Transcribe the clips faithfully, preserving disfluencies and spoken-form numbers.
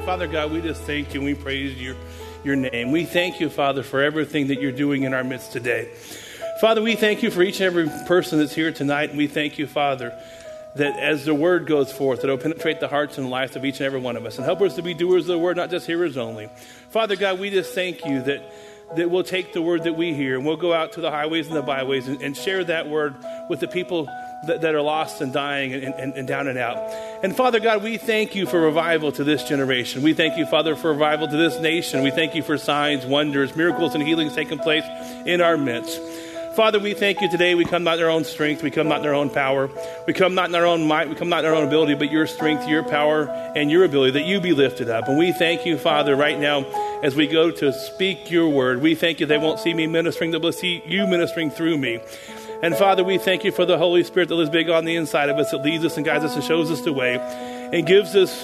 Father God, we just thank you and we praise your, your name. We thank you, Father, for everything that you're doing in our midst today. Father, we thank you for each and every person that's here tonight. And we thank you, Father, that as the word goes forth, that it will penetrate the hearts and lives of each and every one of us. And help us to be doers of the word, not just hearers only. Father God, we just thank you that, that we'll take the word that we hear and we'll go out to the highways and the byways and, and share that word with the people that, that are lost and dying and, and, and down and out. And Father God, we thank you for revival to this generation. We thank you, Father, for revival to this nation. We thank you for signs, wonders, miracles, and healings taking place in our midst. Father, we thank you today. We come not in our own strength. We come not in our own power. We come not in our own might. We come not in our own ability, but your strength, your power, and your ability, that you be lifted up. And we thank you, Father, right now as we go to speak your word. We thank you they won't see me ministering, they will see you ministering through me. And Father, we thank you for the Holy Spirit that lives big on the inside of us, that leads us and guides us and shows us the way and gives us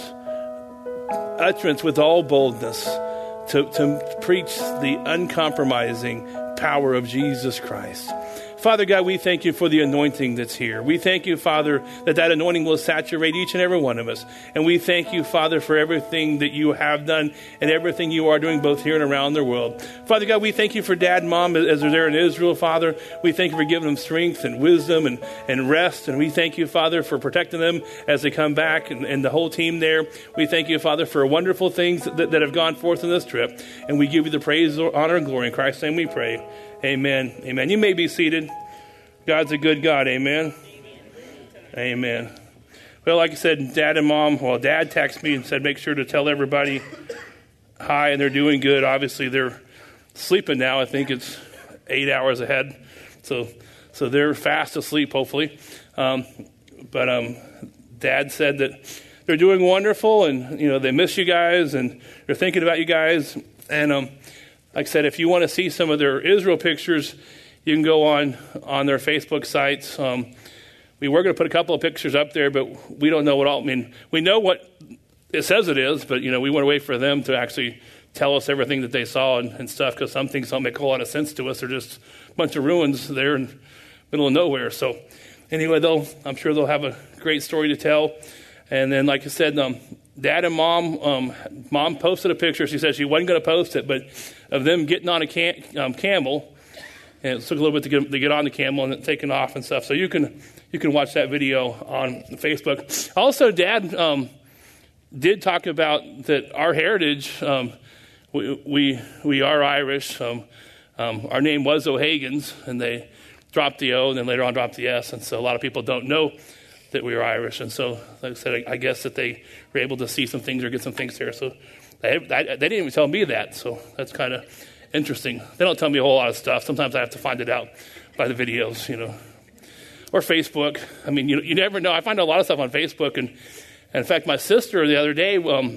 utterance with all boldness to, to preach the uncompromising power of Jesus Christ. Father God, we thank you for the anointing that's here. We thank you, Father, that that anointing will saturate each and every one of us. And we thank you, Father, for everything that you have done and everything you are doing both here and around the world. Father God, we thank you for Dad and Mom as they're there in Israel, Father. We thank you for giving them strength and wisdom and, and rest. And we thank you, Father, for protecting them as they come back and, and the whole team there. We thank you, Father, for wonderful things that, that have gone forth in this trip. And we give you the praise, honor, and glory. In Christ's name we pray. Amen. Amen. You may be seated. God's a good God. Amen. Amen. Well, like I said, Dad and Mom, well, Dad texted me and said, make sure to tell everybody hi, and they're doing good. Obviously, they're sleeping now. I think it's eight hours ahead. So so they're fast asleep, hopefully. Um, but um, Dad said that they're doing wonderful, and, you know, they miss you guys, and they're thinking about you guys. And um, like I said, if you want to see some of their Israel pictures, you can go on, on their Facebook sites. Um, we were going to put a couple of pictures up there, but we don't know what all, I mean, we know what it says it is, but, you know, we want to wait for them to actually tell us everything that they saw and, and stuff, because some things don't make a whole lot of sense to us. They're just a bunch of ruins there in the middle of nowhere. So anyway, they'll, I'm sure they'll have a great story to tell. And then, like I said, um, Dad and Mom, um, Mom posted a picture. She said she wasn't going to post it, but of them getting on a cam- um, camel. And it took a little bit to get, to get on the camel and taking off and stuff. So you can you can watch that video on Facebook. Also, Dad um, did talk about that our heritage. Um, we, we we are Irish. Um, um, our name was O'Hagan's, and they dropped the O, and then later on dropped the S. And so a lot of people don't know that we were Irish. And so, like I said, I, I guess that they were able to see some things or get some things there. So they, they, they didn't even tell me that. So that's kind of interesting. They don't tell me a whole lot of stuff. Sometimes I have to find it out by the videos, you know, or Facebook. I mean, you you never know. I find a lot of stuff on Facebook, and, and in fact, my sister the other day um,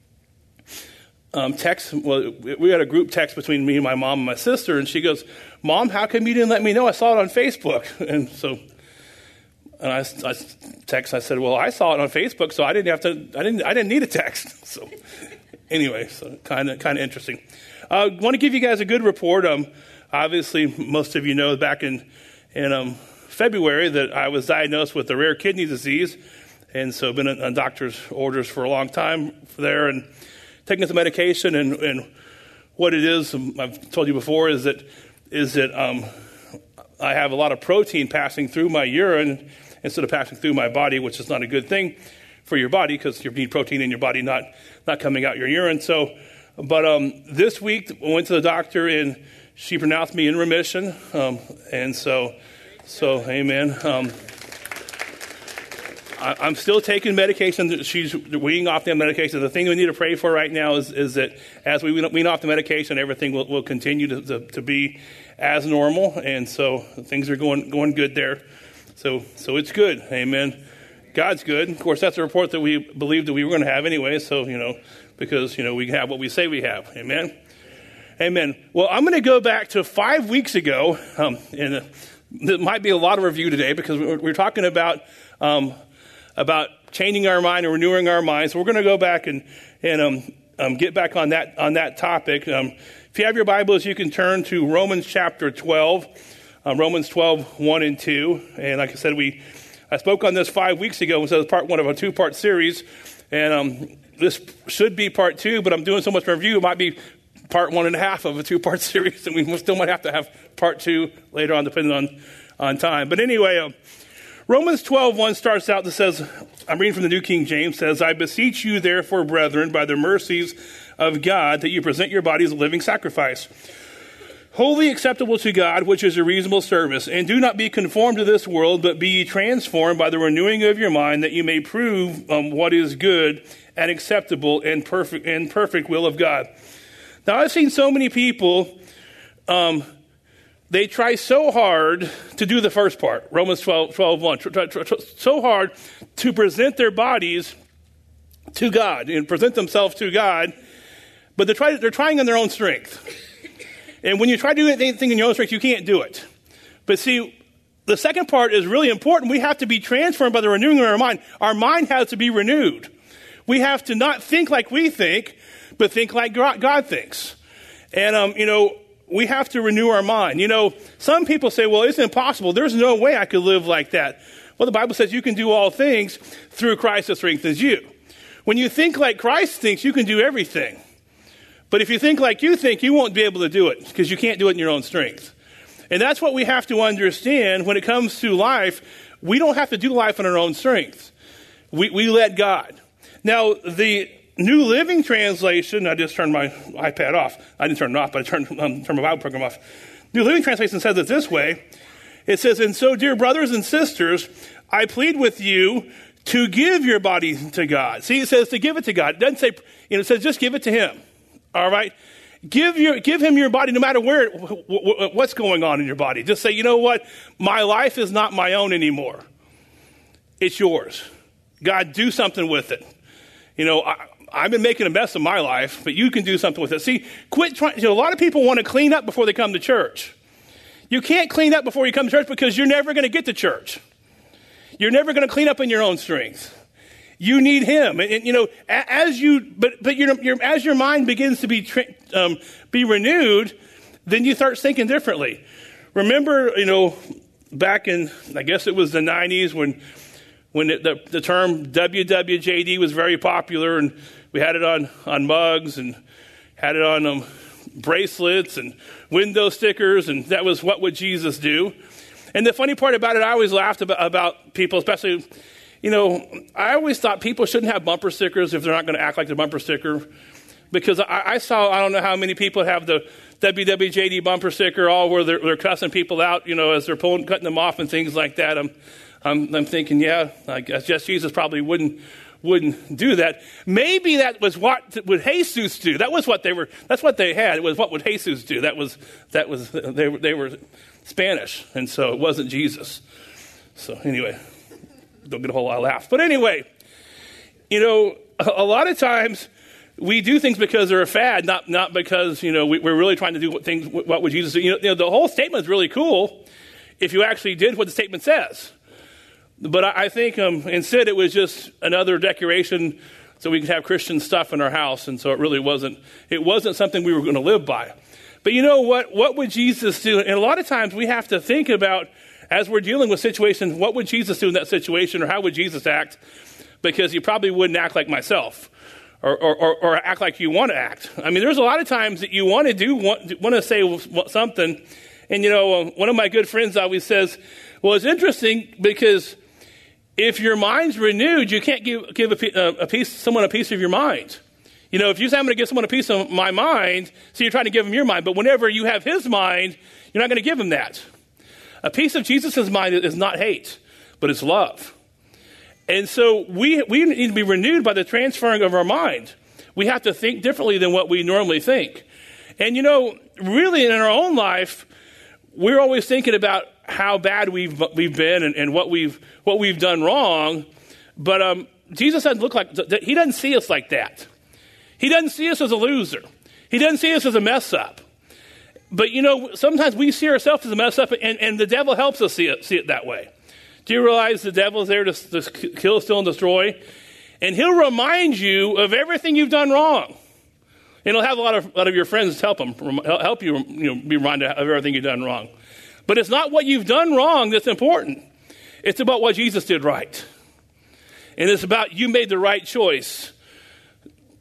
um, text. Well, we had a group text between me and my mom and my sister, and she goes, "Mom, how come you didn't let me know? I saw it on Facebook." And so, and I, I text. I said, "Well, I saw it on Facebook, so I didn't have to. I didn't. I didn't need a text." So, anyway, so kind of kind of interesting. I uh, want to give you guys a good report. Um, obviously, most of you know back in in um, February that I was diagnosed with a rare kidney disease, and so I've been on doctor's orders for a long time there, and taking some medication. And, and what it is, I've told you before, is that is that um, I have a lot of protein passing through my urine instead of passing through my body, which is not a good thing for your body because you need protein in your body, not not coming out your urine. So. But um, this week, I went to the doctor, and she pronounced me in remission. Um, and so, so amen. Um, I, I'm still taking medication. She's weaning off the medication. The thing we need to pray for right now is, is that as we wean off the medication, everything will, will continue to, to, to be as normal. And so things are going going good there. So so it's good. Amen. God's good. Of course, that's a report that we believed that we were going to have anyway. So, you know, because, you know, we have what we say we have. Amen. Amen. Well, I'm going to go back to five weeks ago. Um, and uh, there might be a lot of review today because we're, we're talking about um, about changing our mind and renewing our minds. So we're going to go back and and um, um, get back on that on that topic. Um, if you have your Bibles, you can turn to Romans chapter twelve, um, Romans twelve, one and two. And like I said, we I spoke on this five weeks ago. So it's part one of a two-part series. And um, this should be part two, but I'm doing so much review, it might be part one and a half of a two-part series, and we still might have to have part two later on, depending on, on time. But anyway, um, Romans twelve one starts out that says, I'm reading from the New King James, says, I beseech you therefore, brethren, by the mercies of God, that you present your bodies a living sacrifice, wholly acceptable to God, which is a reasonable service. And do not be conformed to this world, but be ye transformed by the renewing of your mind, that you may prove um, what is good and acceptable and perfect and perfect will of God. Now, I've seen so many people, um, they try so hard to do the first part, Romans twelve, twelve one, try, try, try, so hard to present their bodies to God and present themselves to God, but they're, try, they're trying on their own strength. And when you try to do anything in your own strength, you can't do it. But see, the second part is really important. We have to be transformed by the renewing of our mind. Our mind has to be renewed. We have to not think like we think, but think like God thinks. And, um, you know, we have to renew our mind. You know, some people say, well, it's impossible. There's no way I could live like that. Well, the Bible says you can do all things through Christ that strengthens you. When you think like Christ thinks, you can do everything. But if you think like you think, you won't be able to do it because you can't do it in your own strength. And that's what we have to understand when it comes to life. We don't have to do life in our own strength. We, we let God. Now, the New Living Translation, I just turned my iPad off. I didn't turn it off, but I turned, um, turned my Bible program off. New Living Translation says it this way. It says, and so, dear brothers and sisters, I plead with you to give your body to God. See, it says to give it to God. It doesn't say, you know, it says just give it to him. All right? Give your, give him your body no matter where, w- w- what's going on in your body. Just say, you know what? My life is not my own anymore. It's yours. God, do something with it. You know, I, I've been making a mess of my life, but you can do something with it. See, quit trying. You know, a lot of people want to clean up before they come to church. You can't clean up before you come to church because you're never going to get to church. You're never going to clean up in your own strength. You need him. And, and you know, as you, but, but your, your, as your mind begins to be, tra- um, be renewed, then you start thinking differently. Remember, you know, back in, I guess it was the nineties when, when it, the, the term W W J D was very popular, and we had it on, on mugs and had it on um, bracelets and window stickers, and that was what would Jesus do. And the funny part about it, I always laughed about, about people, especially, you know, I always thought people shouldn't have bumper stickers if they're not going to act like the bumper sticker. Because I, I saw, I don't know how many people have the W W J D bumper sticker, all where they're, they're cussing people out, you know, as they're pulling, cutting them off and things like that. I'm, I'm, I'm thinking, yeah, I guess Jesus probably wouldn't wouldn't do that. Maybe that was what would Jesus do. That was what they were. That's what they had. It was what would Jesus do. That was that was they were they were Spanish, and so it wasn't Jesus. So anyway, don't get a whole lot of laughs. But anyway, you know, a, a lot of times we do things because they're a fad, not not because, you know, we, we're really trying to do what things. What would Jesus do? You know, you know, the whole statement is really cool if you actually did what the statement says. But I, I think um, instead it was just another decoration so we could have Christian stuff in our house, and so it really wasn't. It wasn't something we were going to live by. But you know what? What would Jesus do? And a lot of times we have to think about, as we're dealing with situations, what would Jesus do in that situation, or how would Jesus act? Because he probably wouldn't act like myself, or, or, or, or act like you want to act. I mean, there's a lot of times that you want to do, want, want to say something. And, you know, um, one of my good friends always says, well, it's interesting because if your mind's renewed, you can't give, give a, a piece, someone a piece of your mind. You know, if you say, I'm going to give someone a piece of my mind, so you're trying to give him your mind. But whenever you have his mind, you're not going to give him that. A piece of Jesus' mind is not hate, but it's love. And so we we need to be renewed by the transferring of our mind. We have to think differently than what we normally think. And, you know, really in our own life, we're always thinking about how bad we've we've been and, and what we've what we've done wrong. But um, Jesus doesn't look like, he doesn't see us like that. He doesn't see us as a loser. He doesn't see us as a mess up. But, you know, sometimes we see ourselves as a mess up, and, and the devil helps us see it, see it that way. Do you realize the devil is there to, to kill, steal, and destroy? And he'll remind you of everything you've done wrong. And he'll have a lot of, a lot of your friends help him, help you, you know, be reminded of everything you've done wrong. But it's not what you've done wrong that's important. It's about what Jesus did right. And it's about you made the right choice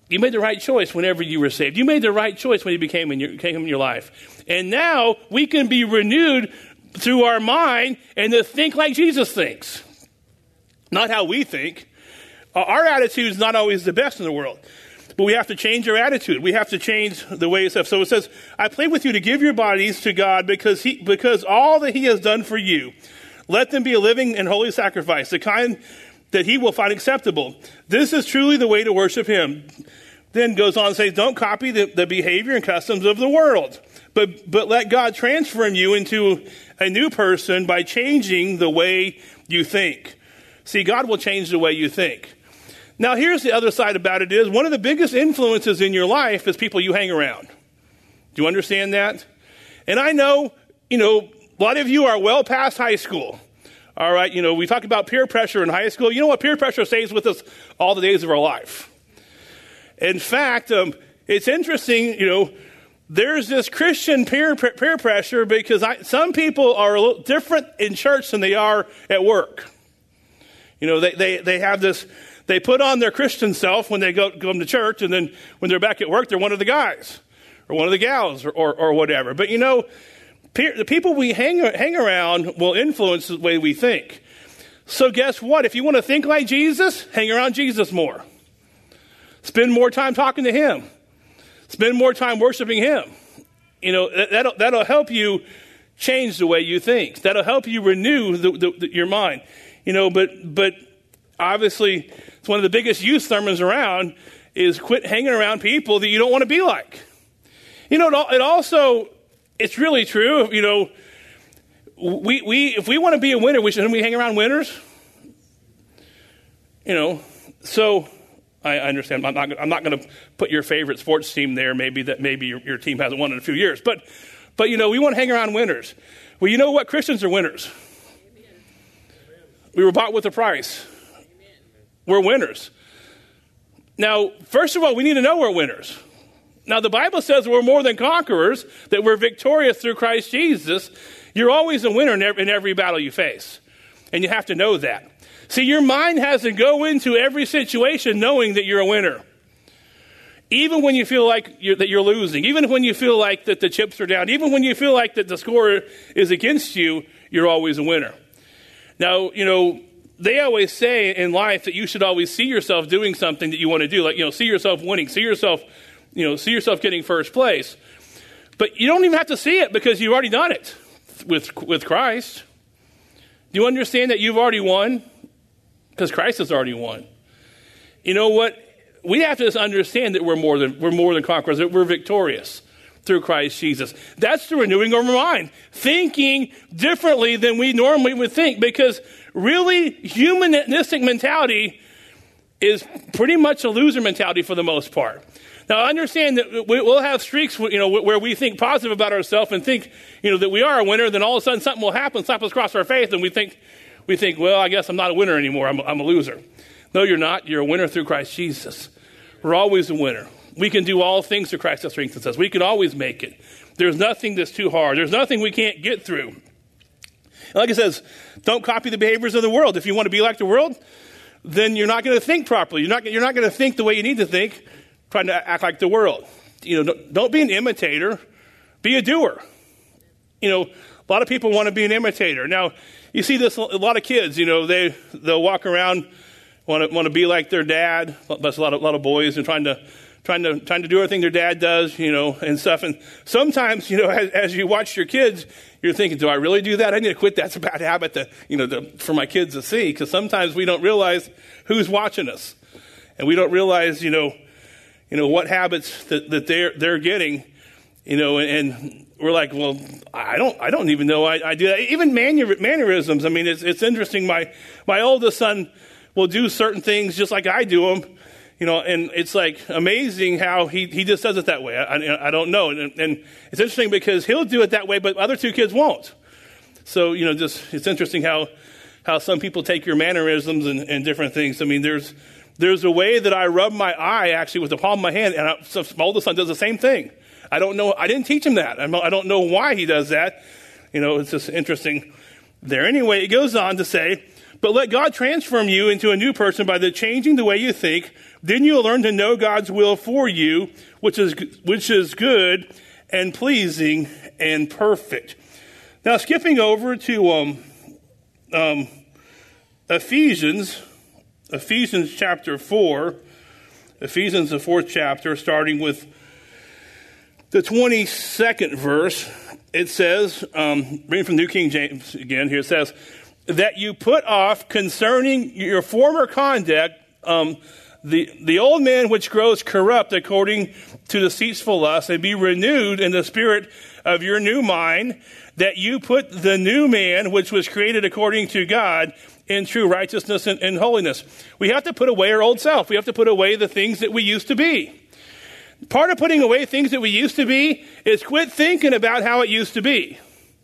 You made the right choice whenever you were saved. You made the right choice when you became in your, came in your life. And now we can be renewed through our mind and to think like Jesus thinks. Not how we think. Our attitude is not always the best in the world. But we have to change our attitude. We have to change the way it's up. So it says, I plead with you to give your bodies to God because he, because all that he has done for you. Let them be a living and holy sacrifice, the kind that he will find acceptable. This is truly the way to worship him. Then goes on to say, don't copy the, the behavior and customs of the world, but, but let God transform you into a new person by changing the way you think. See, God will change the way you think. Now, here's the other side about it is one of the biggest influences in your life is people you hang around. Do you understand that? And I know, you know, a lot of you are well past high school. All right, you know, we talk about peer pressure in high school. You know what? Peer pressure stays with us all the days of our life. In fact, um, it's interesting, you know, there's this Christian peer peer pressure because I, some people are a little different in church than they are at work. You know, they, they, they have this, they put on their Christian self when they go come to church, and then when they're back at work, they're one of the guys or one of the gals or, or, or whatever. But, you know, peer, the people we hang, hang around will influence the way we think. So guess what? If you want to think like Jesus, hang around Jesus more. Spend more time talking to him. Spend more time worshiping him. You know, that'll, that'll help you change the way you think. That'll help you renew the, the, the, your mind. You know, but but obviously, it's one of the biggest youth sermons around is quit hanging around people that you don't want to be like. You know, it, it also, it's really true. You know, we we if we want to be a winner, we shouldn't we hang around winners? You know, so I understand. I'm not I'm not going to put your favorite sports team there. Maybe that maybe your, your team hasn't won in a few years, but but you know, we want to hang around winners. Well, you know what? Christians are winners. We were bought with a price. Amen. We're winners. Now, first of all, we need to know we're winners. Now, the Bible says we're more than conquerors, that we're victorious through Christ Jesus. You're always a winner in every, in every battle you face. And you have to know that. See, your mind has to go into every situation knowing that you're a winner. Even when you feel like you're, that you're losing, even when you feel like that the chips are down, even when you feel like that the score is against you, you're always a winner. Now, you know, they always say in life that you should always see yourself doing something that you want to do. Like, you know, see yourself winning, see yourself, you know, see yourself getting first place. But you don't even have to see it because you've already done it with, with Christ. Do you understand that you've already won? Because Christ has already won. You know what? We have to just understand that we're more than, we're more than conquerors, that we're victorious through Christ Jesus. That's the renewing of our mind. Thinking differently than we normally would think. Because really, humanistic mentality is pretty much a loser mentality for the most part. Now, I understand that we'll have streaks, you know, where we think positive about ourselves and think, you know, that we are a winner. Then all of a sudden something will happen, slap us across our face, and we think, we think, well, I guess I'm not a winner anymore. I'm a, I'm a loser. No, you're not. You're a winner through Christ Jesus. We're always a winner. We can do all things through Christ that strengthens us. We can always make it. There's nothing that's too hard. There's nothing we can't get through. And like it says, don't copy the behaviors of the world. If you want to be like the world, then you're not going to think properly. You're not, you're not going to think the way you need to think, trying to act like the world. You know, don't be an imitator. Be a doer. You know, a lot of people want to be an imitator. Now, you see this, a lot of kids, you know, they, they'll walk around, want to, want to be like their dad. That's a lot of, a lot of boys and trying to, trying to, trying to do everything their dad does, you know, and stuff. And sometimes, you know, as, as you watch your kids, you're thinking, do I really do that? I need to quit. That's a bad habit to, you know, to, for my kids to see. Because sometimes we don't realize who's watching us. And we don't realize, you know, you know, what habits that, that they're, they're getting, you know, and, and we're like, well, I don't, I don't even know I, I do that. Even manner, mannerisms. I mean, it's, it's interesting. My, my oldest son will do certain things just like I do them. You know, and it's like amazing how he, he just does it that way. I, I don't know. And, and it's interesting because he'll do it that way, but other two kids won't. So, you know, just it's interesting how how some people take your mannerisms and, and different things. I mean, there's there's a way that I rub my eye actually with the palm of my hand, and I, so my oldest son does the same thing. I don't know. I didn't teach him that. I'm, I don't know why he does that. You know, it's just interesting there. Anyway, it goes on to say, But let God transform you into a new person by the changing the way you think. Then you'll learn to know God's will for you, which is which is good and pleasing and perfect. Now, skipping over to um, um, Ephesians, Ephesians chapter four, Ephesians the fourth chapter, starting with the twenty-second verse, it says, um, reading from New King James again here, it says, that you put off concerning your former conduct, um, the, the old man which grows corrupt according to deceitful lust, and be renewed in the spirit of your new mind, that you put the new man which was created according to God in true righteousness and, and holiness. We have to put away our old self. We have to put away the things that we used to be. Part of putting away things that we used to be is quit thinking about how it used to be.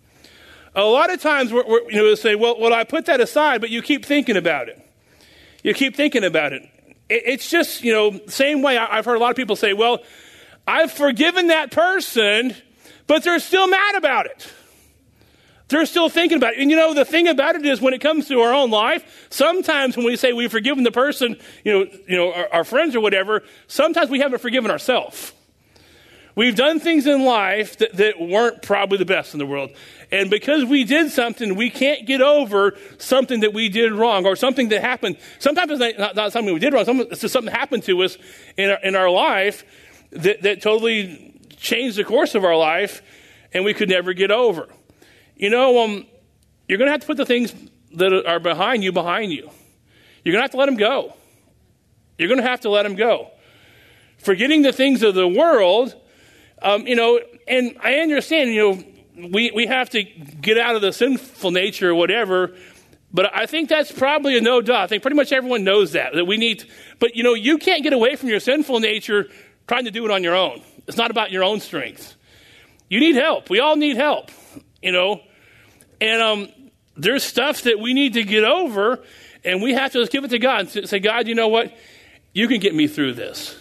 A lot of times we're, we're, you know, we'll say, well, well, I put that aside, but you keep thinking about it. You keep thinking about it. it it's just, you know, same way I, I've heard a lot of people say, well, I've forgiven that person, but they're still mad about it. They're still thinking about it. And, you know, the thing about it is when it comes to our own life, sometimes when we say we've forgiven the person, you know, you know, our, our friends or whatever, sometimes we haven't forgiven ourselves. We've done things in life that, that weren't probably the best in the world. And because we did something, we can't get over something that we did wrong or something that happened. Sometimes it's not, not something we did wrong. It's just something happened to us in our, in our life that, that totally changed the course of our life and we could never get over. You know, um, you're going to have to put the things that are behind you behind you. You're going to have to let them go. You're going to have to let them go. Forgetting the things of the world, um, you know, and I understand, you know, we, we have to get out of the sinful nature or whatever, but I think that's probably a no-duh. I think pretty much everyone knows that, that we need, to, but, you know, you can't get away from your sinful nature trying to do it on your own. It's not about your own strength. You need help. We all need help, you know, and um, there's stuff that we need to get over, and we have to just give it to God and say, God, you know what? You can get me through this.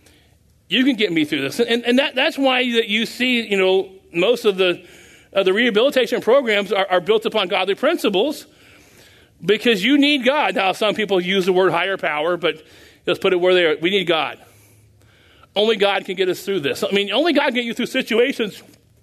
You can get me through this. And, and that, that's why that you see, you know, most of the uh, the rehabilitation programs are, are built upon godly principles because you need God. Now, some people use the word higher power, but let's put it where they are. We need God. Only God can get us through this. I mean, only God can get you through situations.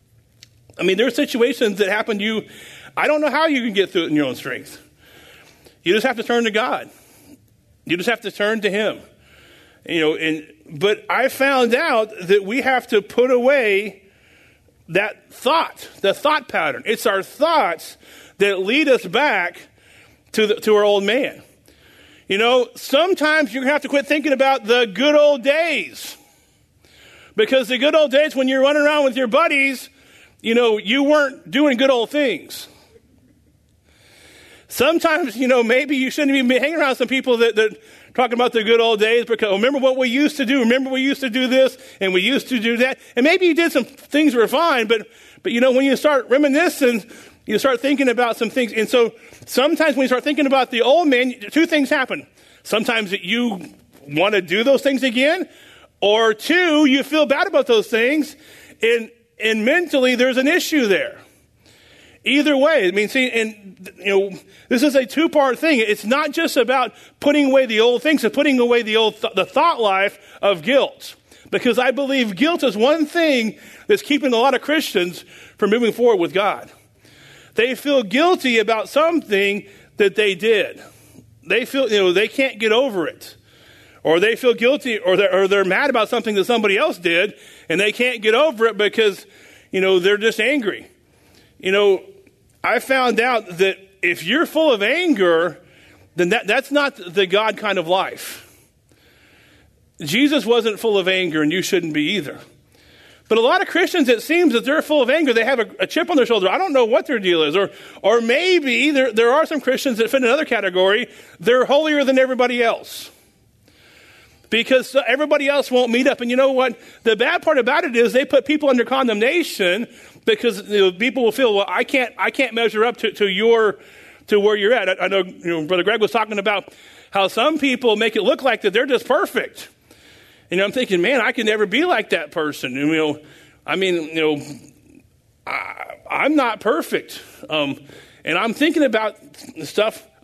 I mean, there are situations that happen to you. I don't know how you can get through it in your own strength. You just have to turn to God. You just have to turn to Him. You know, and but I found out that we have to put away that thought, the thought pattern. It's our thoughts that lead us back to the, to our old man. You know, sometimes you're going to have to quit thinking about the good old days. Because the good old days when you're running around with your buddies, you know, you weren't doing good old things. Sometimes, you know, maybe you shouldn't even be hanging around some people that, that talking about the good old days because, oh, remember what we used to do? Remember we used to do this and we used to do that? And maybe you did some things were fine, but, but you know, when you start reminiscing, you start thinking about some things. And so sometimes when you start thinking about the old man, two things happen. Sometimes you want to do those things again, or two, you feel bad about those things, and, and mentally there's an issue there. Either way, I mean, see, and, you know, this is a two-part thing. It's not just about putting away the old things, it's putting away the old, th- the thought life of guilt. Because I believe guilt is one thing that's keeping a lot of Christians from moving forward with God. They feel guilty about something that they did. They feel, you know, they can't get over it. Or they feel guilty, or they're, or they're mad about something that somebody else did, and they can't get over it because, you know, they're just angry. You know, I found out that if you're full of anger, then that, that's not the God kind of life. Jesus wasn't full of anger, and you shouldn't be either. But a lot of Christians, it seems that they're full of anger. They have a, a chip on their shoulder. I don't know what their deal is. Or or maybe there, there are some Christians that fit in another category. They're holier than everybody else. Because everybody else won't meet up. And you know what? The bad part about it is they put people under condemnation because, you know, people will feel, well, I can't I can't measure up to, to your to where you're at. I, I know, you know, Brother Greg was talking about how some people make it look like that they're just perfect. And I'm thinking, man, I can never be like that person. And, you know, I mean, you know, I, I'm not perfect. Um, and I'm thinking about stuff.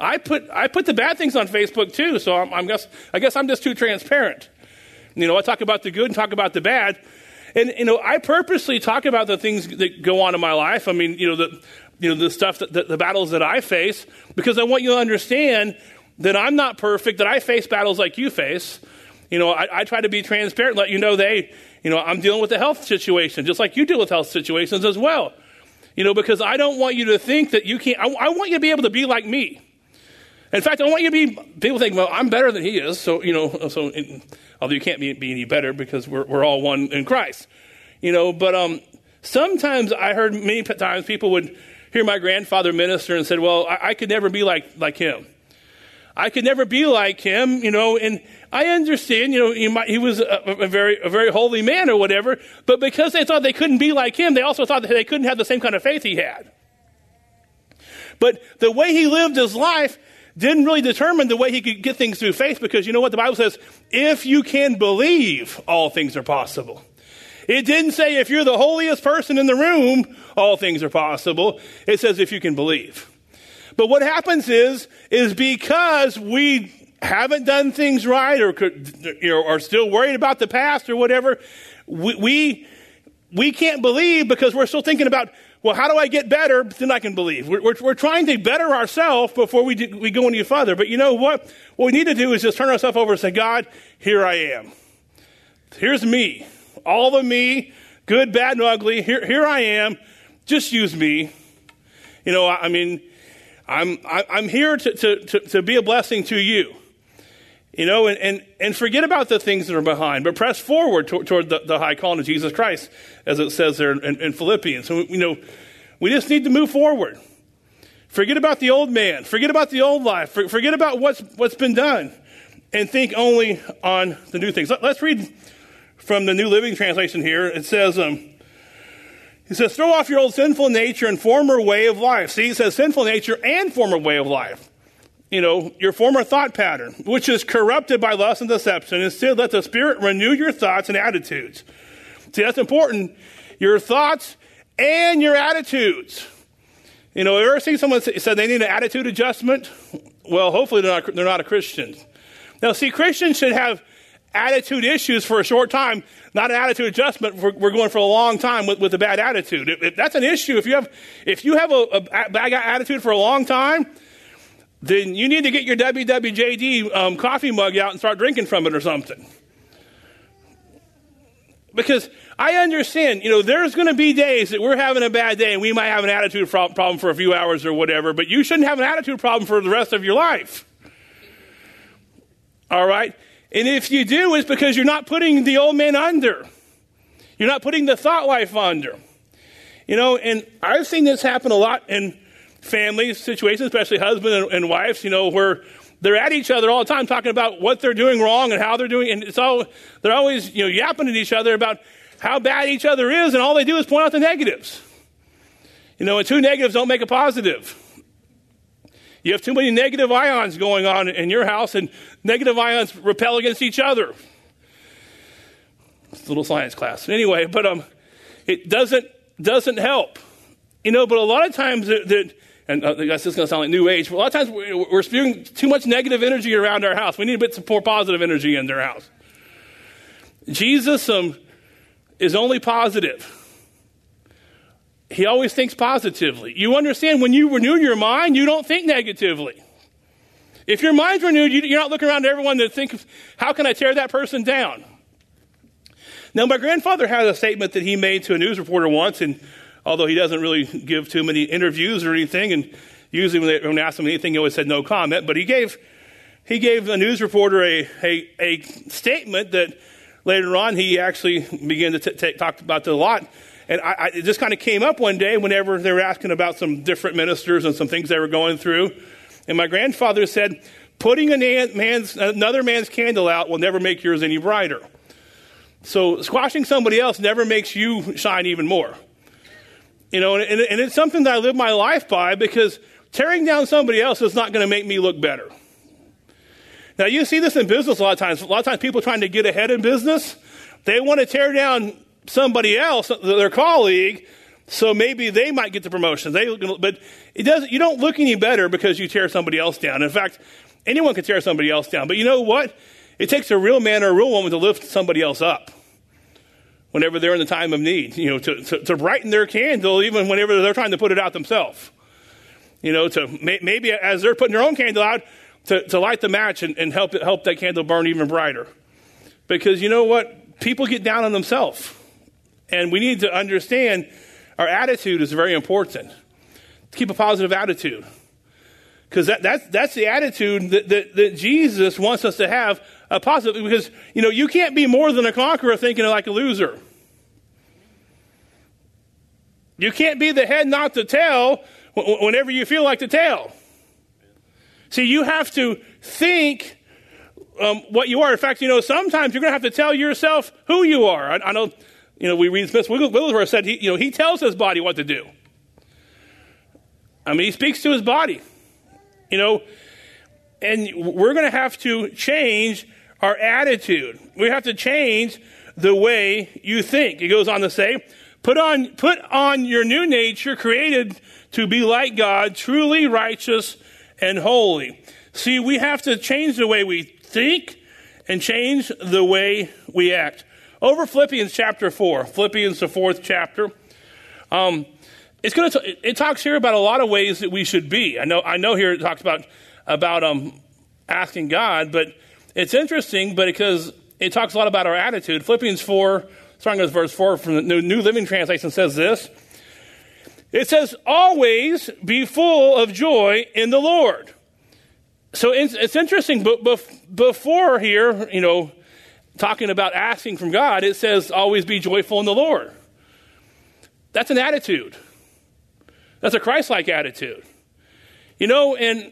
I put I put the bad things on Facebook too, so I'm, I'm guess, I guess I'm just too transparent. You know, I talk about the good and talk about the bad. And, you know, I purposely talk about the things that go on in my life. I mean, you know, the, you know, the stuff, that, the, the battles that I face, because I want you to understand that I'm not perfect, that I face battles like you face. You know, I, I try to be transparent, let you know they, you know, I'm dealing with a health situation, just like you deal with health situations as well. You know, because I don't want you to think that you can't, I, I want you to be able to be like me. In fact, I want you to be, people think, well, I'm better than he is. So, you know, so, in, although you can't be, be any better because we're, we're all one in Christ. You know, but um, sometimes I heard many times people would hear my grandfather minister and said, well, I, I could never be like, like him. I could never be like him, you know, and I understand, you know, he, might, he was a, a very a very holy man or whatever, but because they thought they couldn't be like him, they also thought that they couldn't have the same kind of faith he had. But the way he lived his life didn't really determine the way he could get things through faith, because you know what the Bible says? If you can believe, all things are possible. It didn't say if you're the holiest person in the room, all things are possible. It says if you can believe. But what happens is, is because we haven't done things right, or could, you know, are still worried about the past or whatever, we, we we can't believe because we're still thinking about, well, how do I get better? Then I can believe. We're, we're, we're trying to better ourselves before we do, we go any further. But you know what? What we need to do is just turn ourselves over and say, God, here I am. Here's me. All of me, good, bad, and ugly. Here, here I am. Just use me. You know, I, I mean, I'm I'm here to, to, to, to be a blessing to you. You know, and, and, and forget about the things that are behind, but press forward toward, toward the, the high calling of Jesus Christ, as it says there in, in Philippians. So, you know, we just need to move forward. Forget about the old man. Forget about the old life. For, forget about what's what's been done, and think only on the new things. Let, let's read from the New Living Translation here. It says, um, it says, throw off your old sinful nature and former way of life. See, it says sinful nature and former way of life. You know, your former thought pattern, which is corrupted by lust and deception. Instead, let the Spirit renew your thoughts and attitudes. See, that's important. Your thoughts and your attitudes. You know, ever seen someone say, said they need an attitude adjustment? Well, hopefully they're not, they're not a Christian. Now, see, Christians should have attitude issues for a short time, not an attitude adjustment. We're, we're going for a long time with, with a bad attitude. If, if that's an issue, if you have if you have a, a bad attitude for a long time, then you need to get your W W J D um, coffee mug out and start drinking from it or something. Because I understand, you know, there's going to be days that we're having a bad day and we might have an attitude problem for a few hours or whatever, but you shouldn't have an attitude problem for the rest of your life. All right? And if you do, it's because you're not putting the old man under. You're not putting the thought life under. You know, and I've seen this happen a lot in family situations, especially husband and, and wives, you know, where they're at each other all the time talking about what they're doing wrong and how they're doing. And it's all, they're always, you know, yapping at each other about how bad each other is. And all they do is point out the negatives. You know, and two negatives don't make a positive. You have too many negative ions going on in your house, and negative ions repel against each other. It's a little science class. Anyway, but um, it doesn't doesn't help. You know, but a lot of times, that, that and uh, that's just going to sound like New Age, but a lot of times we're spewing too much negative energy around our house. We need a bit more positive energy in their house. Jesus um, is only positive. He always thinks positively. You understand, when you renew your mind, you don't think negatively. If your mind's renewed, you're not looking around to everyone to think, how can I tear that person down? Now, my grandfather had a statement that he made to a news reporter once, and although he doesn't really give too many interviews or anything, and usually when they, when they asked him anything, he always said no comment, but he gave he gave a news reporter a, a, a statement that later on he actually began to t- t- talk about it a lot. And I, I, it just kind of came up one day whenever they were asking about some different ministers and some things they were going through. And my grandfather said, putting a man's, another man's candle out will never make yours any brighter. So squashing somebody else never makes you shine even more. You know, and, and it's something that I live my life by, because tearing down somebody else is not going to make me look better. Now, you see this in business a lot of times. A lot of times people trying to get ahead in business, they want to tear down somebody else, their colleague, So maybe they might get the promotion. They, but it doesn't. You don't look any better because you tear somebody else down. In fact, anyone can tear somebody else down. But you know what? It takes a real man or a real woman to lift somebody else up whenever they're in the time of need. You know, to, to, to brighten their candle even whenever they're trying to put it out themselves. You know, to may, maybe as they're putting their own candle out, to, to light the match and, and help it, help that candle burn even brighter. Because you know what? People get down on themselves. And we need to understand our attitude is very important. To keep a positive attitude. Because that, that's, that's the attitude that, that, that Jesus wants us to have, a positive. Because, you know, you can't be more than a conqueror thinking like a loser. You can't be the head, not the tail, whenever you feel like the tail. See, you have to think um, what you are. In fact, you know, sometimes you're going to have to tell yourself who you are. I, I know, you know, we read Smith Wigglesworth said, he, you know, he tells his body what to do. I mean, he speaks to his body. You know, and we're going to have to change our attitude. We have to change the way you think. He goes on to say, put on, put on your new nature created to be like God, truly righteous and holy. See, we have to change the way we think and change the way we act. Over Philippians chapter four, Philippians the fourth chapter, um, It's going to. It talks here about a lot of ways that we should be. I know. I know. Here it talks about about um, asking God, but it's interesting, but because it talks a lot about our attitude. Philippians four, starting with verse four from the New, New Living Translation, says this. It says, "Always be full of joy in the Lord." So it's, it's interesting. But before here, you know, talking about asking from God, it says, "Always be joyful in the Lord." That's an attitude. That's a Christ-like attitude. You know, and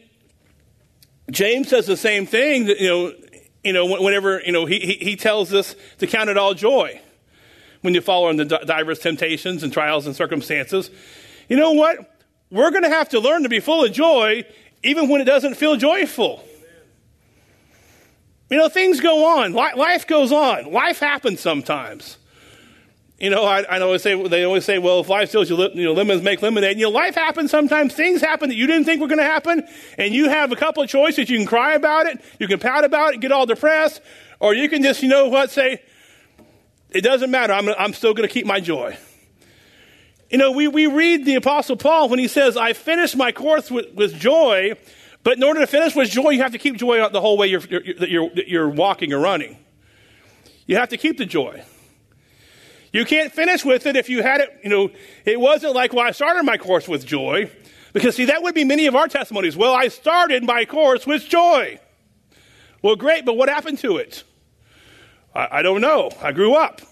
James says the same thing, that, you know, you know, whenever, you know, he, he, he tells us to count it all joy when you follow in the diverse temptations and trials and circumstances. You know what? We're going to have to learn to be full of joy even when it doesn't feel joyful. You know, things go on. Life goes on. Life happens sometimes. You know, I, I always say, they always say, well, if life steals you, you know, lemons make lemonade. You know, life happens sometimes. Things happen that you didn't think were going to happen. And you have a couple of choices. You can cry about it. You can pout about it, get all depressed. Or you can just, you know what, say, it doesn't matter. I'm, I'm still going to keep my joy. You know, we, we read the Apostle Paul when he says, I finished my course with, with joy. But in order to finish with joy, you have to keep joy the whole way you're, you're, you're, you're walking or running. You have to keep the joy. You can't finish with it if you had it, you know, it wasn't like, well, I started my course with joy. Because, see, that would be many of our testimonies. Well, I started my course with joy. Well, great, but what happened to it? I, I don't know. I grew up.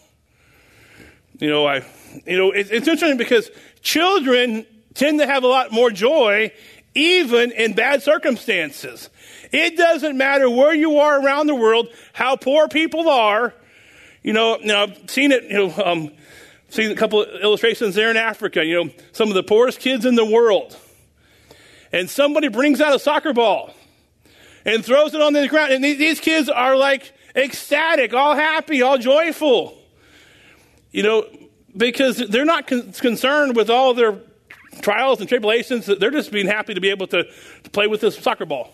You know, I, you know, it, it's interesting because children tend to have a lot more joy even in bad circumstances. It doesn't matter where you are around the world, how poor people are. You know, you know, I've seen it, you know, um, seen a couple of illustrations there in Africa, you know, some of the poorest kids in the world. And somebody brings out a soccer ball and throws it on the ground. And these kids are like ecstatic, all happy, all joyful. You know, because they're not con- concerned with all their trials and tribulations. They're just being happy to be able to, to play with this soccer ball.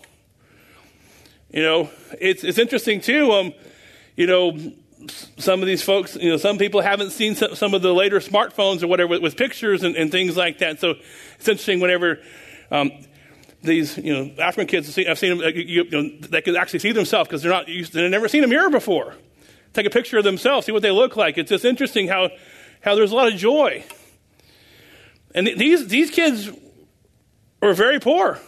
You know, it's it's interesting too, um, you know, some of these folks, you know, some people haven't seen some, some of the later smartphones or whatever with, with pictures and, and things like that. So it's interesting whenever um, these, you know, African kids, see, I've seen them, you, you know, they can actually see themselves because they're not used, they've never seen a mirror before. Take a picture of themselves, see what they look like. It's just interesting how, how there's a lot of joy. And th- these these kids are very poor.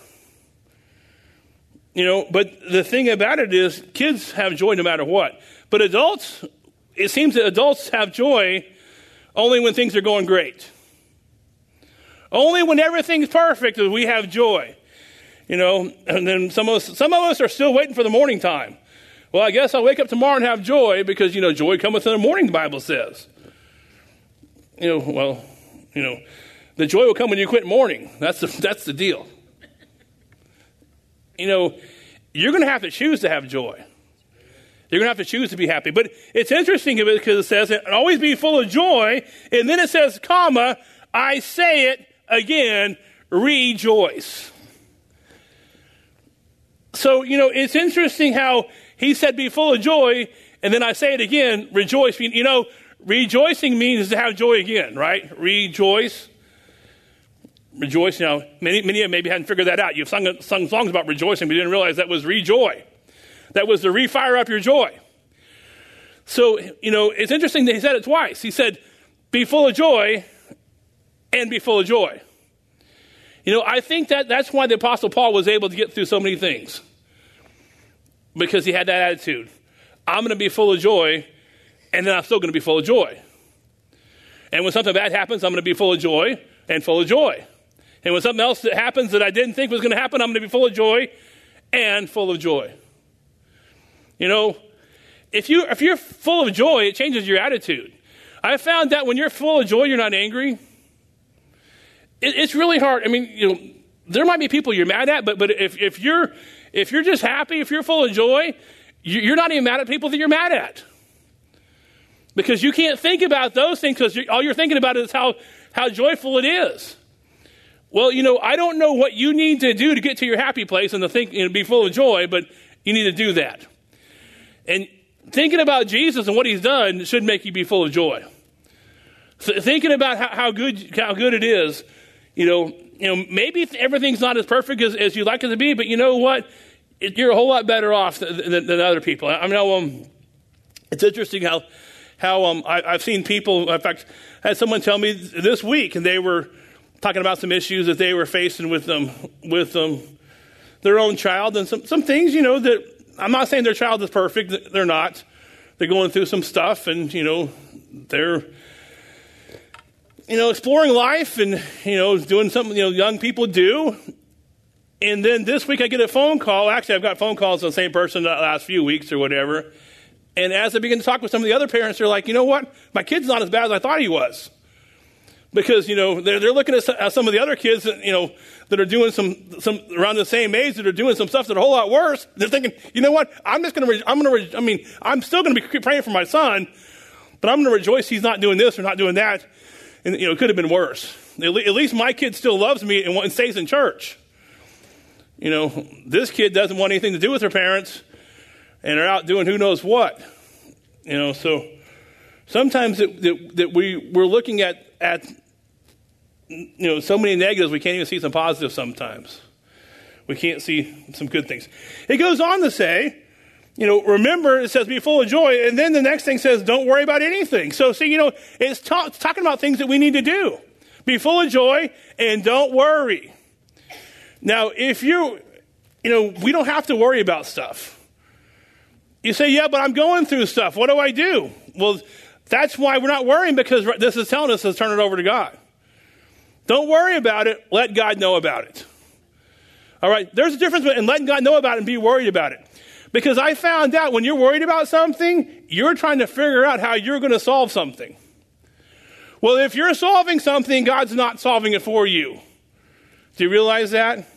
You know, but the thing about it is kids have joy no matter what. But adults, it seems that adults have joy only when things are going great. Only when everything's perfect do we have joy. You know, and then some of us, some of us are still waiting for the morning time. Well, I guess I'll wake up tomorrow and have joy because, you know, joy cometh in the morning, the Bible says. You know, well, you know, the joy will come when you quit mourning. That's the, that's the deal. You know, you're going to have to choose to have joy. You're going to have to choose to be happy. But it's interesting because it says, always be full of joy. And then it says, comma, I say it again, rejoice. So, you know, it's interesting how he said be full of joy, and then I say it again, rejoice. You know, rejoicing means to have joy again, right? Rejoice. Rejoice. Now, many, many of you maybe hadn't figured that out. You've sung, sung songs about rejoicing, but you didn't realize that was rejoy. That was to refire up your joy. So, you know, it's interesting that he said it twice. He said, be full of joy and be full of joy. You know, I think that that's why the Apostle Paul was able to get through so many things. Because he had that attitude. I'm going to be full of joy, and then I'm still going to be full of joy. And when something bad happens, I'm going to be full of joy and full of joy. And when something else that happens that I didn't think was going to happen, I'm going to be full of joy and full of joy. You know, if, you, if you're full of joy, it changes your attitude. I found that when you're full of joy, you're not angry. It, it's really hard. I mean, you know, there might be people you're mad at, but but if, if you're if you're just happy, if you're full of joy, you, you're not even mad at people that you're mad at. Because you can't think about those things because all you're thinking about is how, how joyful it is. Well, you know, I don't know what you need to do to get to your happy place and to think and be full of joy, but you need to do that. And thinking about Jesus and what he's done should make you be full of joy. So thinking about how, how good how good it is, you know, you know, maybe everything's not as perfect as, as you'd like it to be, but you know what? It, you're a whole lot better off than, than, than other people. I know um, it's interesting how how um, I, I've seen people. In fact, I had someone tell me this week, and they were talking about some issues that they were facing with them with um, their own child, and some some things, you know, that I'm not saying their child is perfect. They're not. They're going through some stuff, and you know, they're you know exploring life, and you know, doing something you know young people do. And then this week I get a phone call. Actually, I've got phone calls on the same person the last few weeks or whatever. And as I begin to talk with some of the other parents, they're like, you know what? My kid's not as bad as I thought he was. Because, you know, they're, they're looking at some of the other kids, that, you know, that are doing some, some around the same age that are doing some stuff that are a whole lot worse. They're thinking, you know what? I'm just going to, re- I'm going to, re- I mean, I'm still going to be praying for my son, but I'm going to rejoice he's not doing this or not doing that. And, you know, it could have been worse. At, le- at least my kid still loves me and, and stays in church. You know, this kid doesn't want anything to do with her parents and are out doing who knows what. You know, so sometimes it, that, that we, we're looking at, at, you know, so many negatives, we can't even see some positives sometimes. We can't see some good things. It goes on to say, you know, remember, it says be full of joy, and then the next thing says don't worry about anything. So, see, you know, it's, ta- it's talking about things that we need to do. Be full of joy and don't worry. Now, if you, you know, we don't have to worry about stuff. You say, yeah, but I'm going through stuff. What do I do? Well, that's why we're not worrying, because this is telling us to turn it over to God. Don't worry about it. Let God know about it. All right. There's a difference in letting God know about it and be worried about it. Because I found out when you're worried about something, you're trying to figure out how you're going to solve something. Well, if you're solving something, God's not solving it for you. Do you realize that?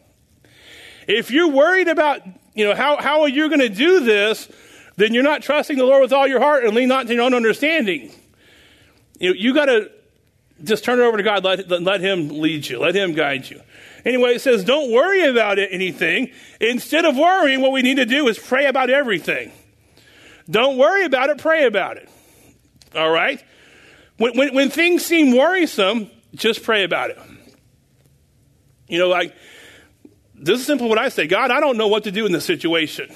If you're worried about, you know, how, how are you going to do this, then you're not trusting the Lord with all your heart and lean not to your own understanding. You know, you got to just turn it over to God. Let, let him lead you. Let him guide you. Anyway, it says don't worry about it, anything. Instead of worrying, what we need to do is pray about everything. Don't worry about it. Pray about it. All right? When, when, when things seem worrisome, just pray about it. You know, like, this is simply what I say. God, I don't know what to do in this situation.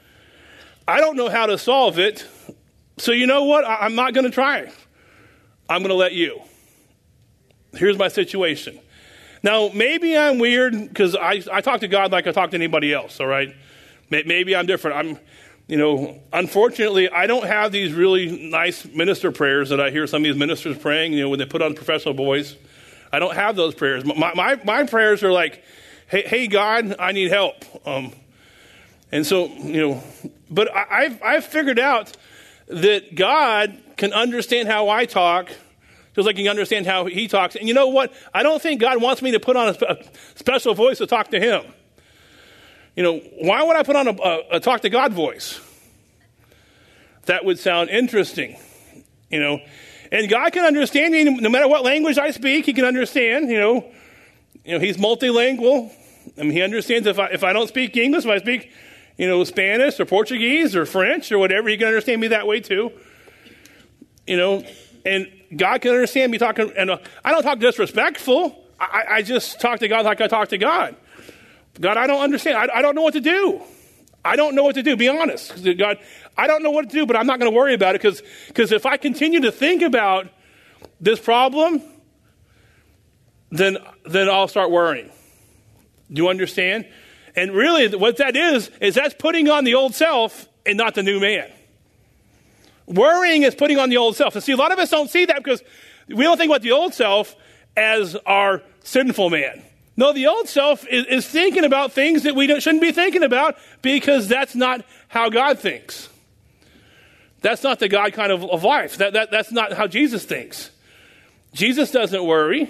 I don't know how to solve it. So you know what? I, I'm not going to try. I'm going to let you. Here's my situation. Now, maybe I'm weird because I, I talk to God like I talk to anybody else, all right? Maybe I'm different. I'm, you know, unfortunately, I don't have these really nice minister prayers that I hear some of these ministers praying, you know, when they put on professional voice. I don't have those prayers. My my, my prayers are like, hey, hey, God, I need help. Um, and so, you know, but I, I've, I've figured out that God can understand how I talk, just like he can understand how he talks. And you know what? I don't think God wants me to put on a, spe- a special voice to talk to him. You know, why would I put on a, a, a talk to God voice? That would sound interesting, you know. And God can understand me no matter what language I speak. He can understand, you know. You know, he's multilingual. I mean, he understands if I, if I don't speak English, if I speak, you know, Spanish or Portuguese or French or whatever, he can understand me that way too. You know, and God can understand me talking, and uh, I don't talk disrespectful. I, I just talk to God like I talk to God. God, I don't understand. I, I don't know what to do. I don't know what to do. Be honest. God, I don't know what to do, but I'm not going to worry about it because because if I continue to think about this problem, then then I'll start worrying. Do you understand? And really what that is, is that's putting on the old self and not the new man. Worrying is putting on the old self. And see, a lot of us don't see that because we don't think about the old self as our sinful man. No, the old self is, is thinking about things that we don't, shouldn't be thinking about because that's not how God thinks. That's not the God kind of, of life. That, that That's not how Jesus thinks. Jesus doesn't worry.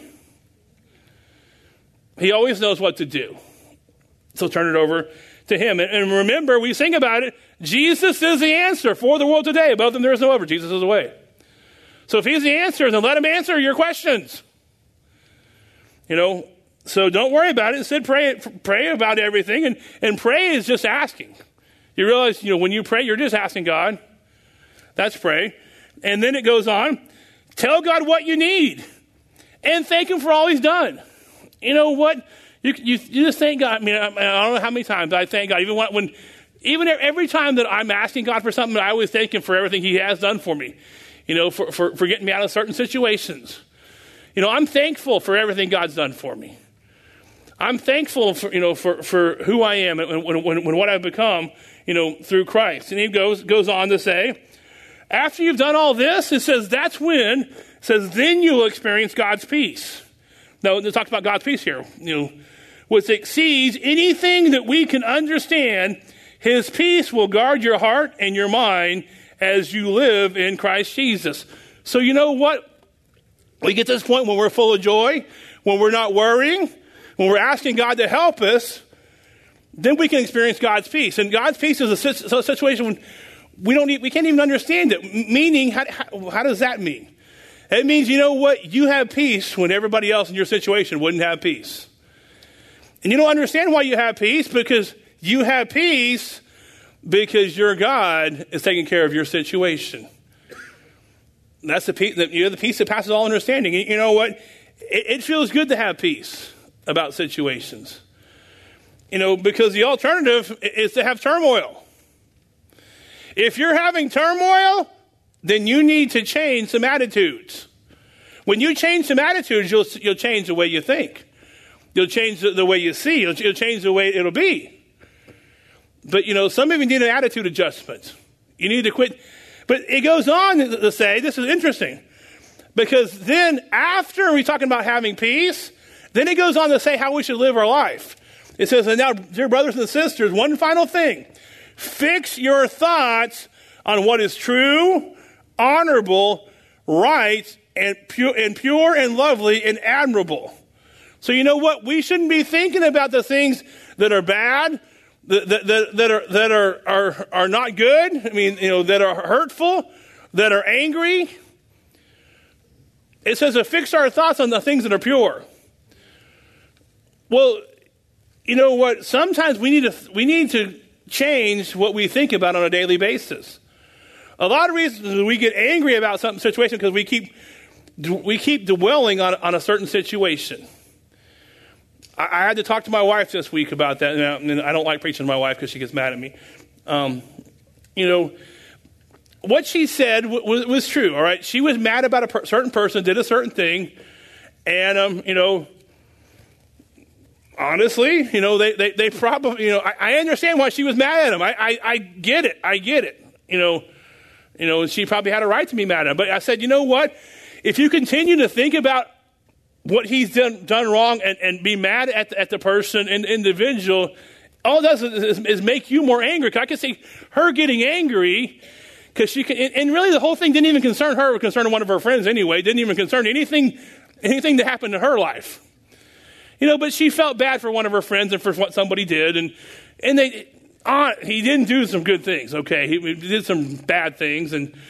He always knows what to do. So turn it over to him. And, and remember, we sing about it, Jesus is the answer for the world today. Above them there is no other. Jesus is the way. So if he's the answer, then let him answer your questions. You know, so don't worry about it. Instead, pray pray about everything. And, and pray is just asking. You realize, you know, when you pray, you're just asking God. That's pray. And then it goes on. Tell God what you need. And thank him for all he's done. You know what? You, you, you just thank God. I mean, I, I don't know how many times I thank God. Even when, when, even every time that I'm asking God for something, I always thank him for everything he has done for me. You know, for, for, for getting me out of certain situations. You know, I'm thankful for everything God's done for me. I'm thankful for, you know, for, for who I am and when, when, when what I've become, you know, through Christ. And he goes, goes on to say, after you've done all this, it says, that's when, it says, then you'll experience God's peace. Now, it talks about God's peace here, you know, which exceeds anything that we can understand. His peace will guard your heart and your mind as you live in Christ Jesus. So you know what? We get to this point when we're full of joy, when we're not worrying, when we're asking God to help us, then we can experience God's peace. And God's peace is a situation when we don't, we can't even understand it. Meaning, how, how, how does that mean? It means, you know what? You have peace when everybody else in your situation wouldn't have peace. And you don't understand why you have peace because you have peace because your God is taking care of your situation. That's the peace, you know, the peace that passes all understanding. You know what? It, it feels good to have peace about situations. You know, because the alternative is to have turmoil. If you're having turmoil, then you need to change some attitudes. When you change some attitudes, you'll, you'll change the way you think. You'll change the, the way you see. You'll, you'll change the way it'll be. But, you know, some of you need an attitude adjustment. You need to quit. But it goes on to say, this is interesting, because then after we're talking about having peace, then it goes on to say how we should live our life. It says, and now, dear brothers and sisters, one final thing. Fix your thoughts on what is true, honorable, right, and pure, and pure and lovely and admirable. So you know what? We shouldn't be thinking about the things that are bad, that, that, that are that are, are are not good. I mean, you know, that are hurtful, that are angry. It says to fix our thoughts on the things that are pure. Well, you know what? Sometimes we need to we need to change what we think about on a daily basis. A lot of reasons we get angry about some situation because we keep we keep dwelling on on a certain situation. I, I had to talk to my wife this week about that, and I don't like preaching to my wife because she gets mad at me. Um, you know, what she said w- was, was true. All right, she was mad about a per- certain person, did a certain thing, and um, you know. Honestly, you know, they, they, they probably, you know, I, I understand why she was mad at him. I, I, I get it. I get it. You know, you know, she probably had a right to be mad at him. But I said, you know what? If you continue to think about what he's done, done wrong and, and be mad at the, at the person and individual, all it does is, is, is make you more angry. Cause I can see her getting angry because she can, and, and really the whole thing didn't even concern her, it concerned one of her friends anyway. It didn't even concern anything, anything that happened to her life. You know, but she felt bad for one of her friends and for what somebody did. And and they, uh, he didn't do some good things, okay? He, he did some bad things. and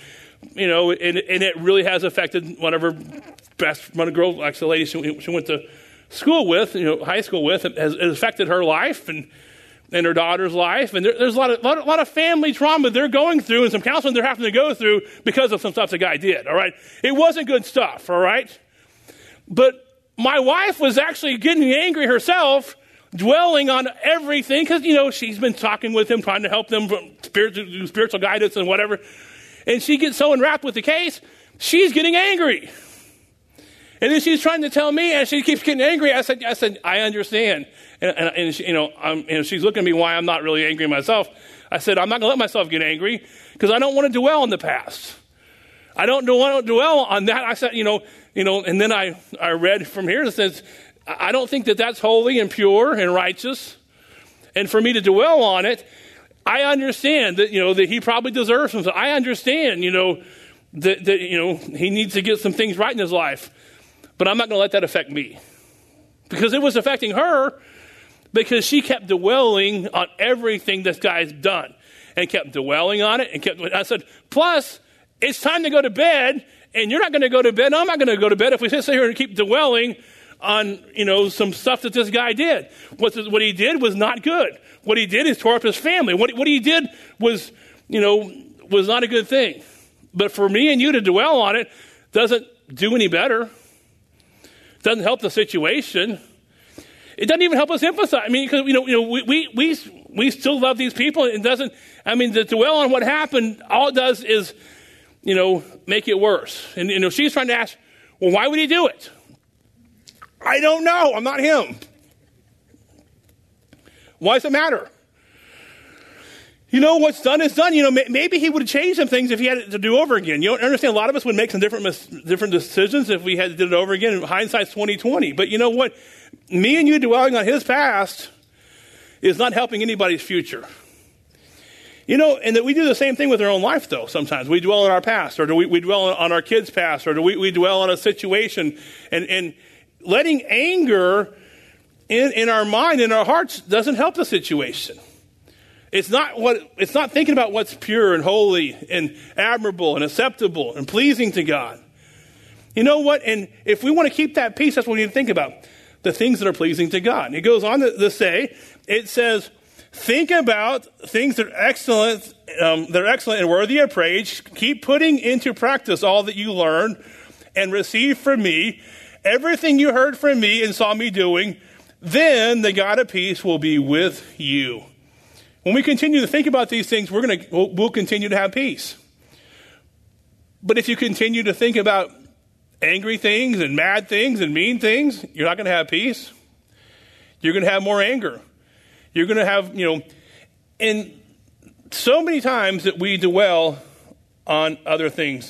you know, and, and it really has affected one of her best, one of the girls, actually, the lady she, she went to school with, you know, high school with, it has, it has affected her life and and her daughter's life. And there, there's a lot of lot, of lot of family trauma they're going through and some counseling they're having to go through because of some stuff the guy did, all right? It wasn't good stuff, all right? But my wife was actually getting angry herself, dwelling on everything because, you know, she's been talking with him, trying to help them from spiritual, spiritual guidance and whatever. And she gets so enwrapped with the case, she's getting angry. And then she's trying to tell me, and she keeps getting angry. I said, I said, I understand. And, and, and she, you know, I'm, and she's looking at me why I'm not really angry myself. I said, I'm not going to let myself get angry because I don't want to dwell on the past. I don't want to dwell on that. I said, you know, you know, and then I, I read from here that says, I don't think that that's holy and pure and righteous. And for me to dwell on it, I understand that, you know, that he probably deserves something. I understand, you know, that, that, you know, he needs to get some things right in his life. But I'm not going to let that affect me. Because it was affecting her because she kept dwelling on everything this guy's done. And kept dwelling on it. And kept. I said, plus, it's time to go to bed. And you're not going to go to bed. I'm not going to go to bed if we sit here and keep dwelling on, you know, some stuff that this guy did. What, what he did was not good. What he did is tore up his family. What, what he did was, you know, was not a good thing. But for me and you to dwell on it doesn't do any better. Doesn't help the situation. It doesn't even help us emphasize. I mean, because you know, you know, we we we we still love these people. It doesn't. I mean, to dwell on what happened, all it does is, you know, make it worse. And you know, she's trying to ask, well, why would he do it? I don't know. I'm not him. Why does it matter? You know, what's done is done. You know, maybe he would have changed some things if he had it to do over again. You don't understand, a lot of us would make some different mis- different decisions if we had to do it over again. Hindsight's twenty twenty. But you know what? Me and you dwelling on his past is not helping anybody's future. You know, and that we do the same thing with our own life, though, sometimes. We dwell on our past, or do we, we dwell on our kids' past, or do we, we dwell on a situation. And, and letting anger in, in our mind, in our hearts, doesn't help the situation. It's not what it's not thinking about what's pure and holy and admirable and acceptable and pleasing to God. You know what? And if we want to keep that peace, that's what we need to think about. The things that are pleasing to God. And it goes on to, to say, it says, think about things that are excellent, um, that are excellent and worthy of praise. Keep putting into practice all that you learn and receive from me. Everything you heard from me and saw me doing, then the God of peace will be with you. When we continue to think about these things, we're going to we'll, we'll continue to have peace. But if you continue to think about angry things and mad things and mean things, you're not going to have peace. You're going to have more anger. You're going to have, you know, and so many times that we dwell on other things.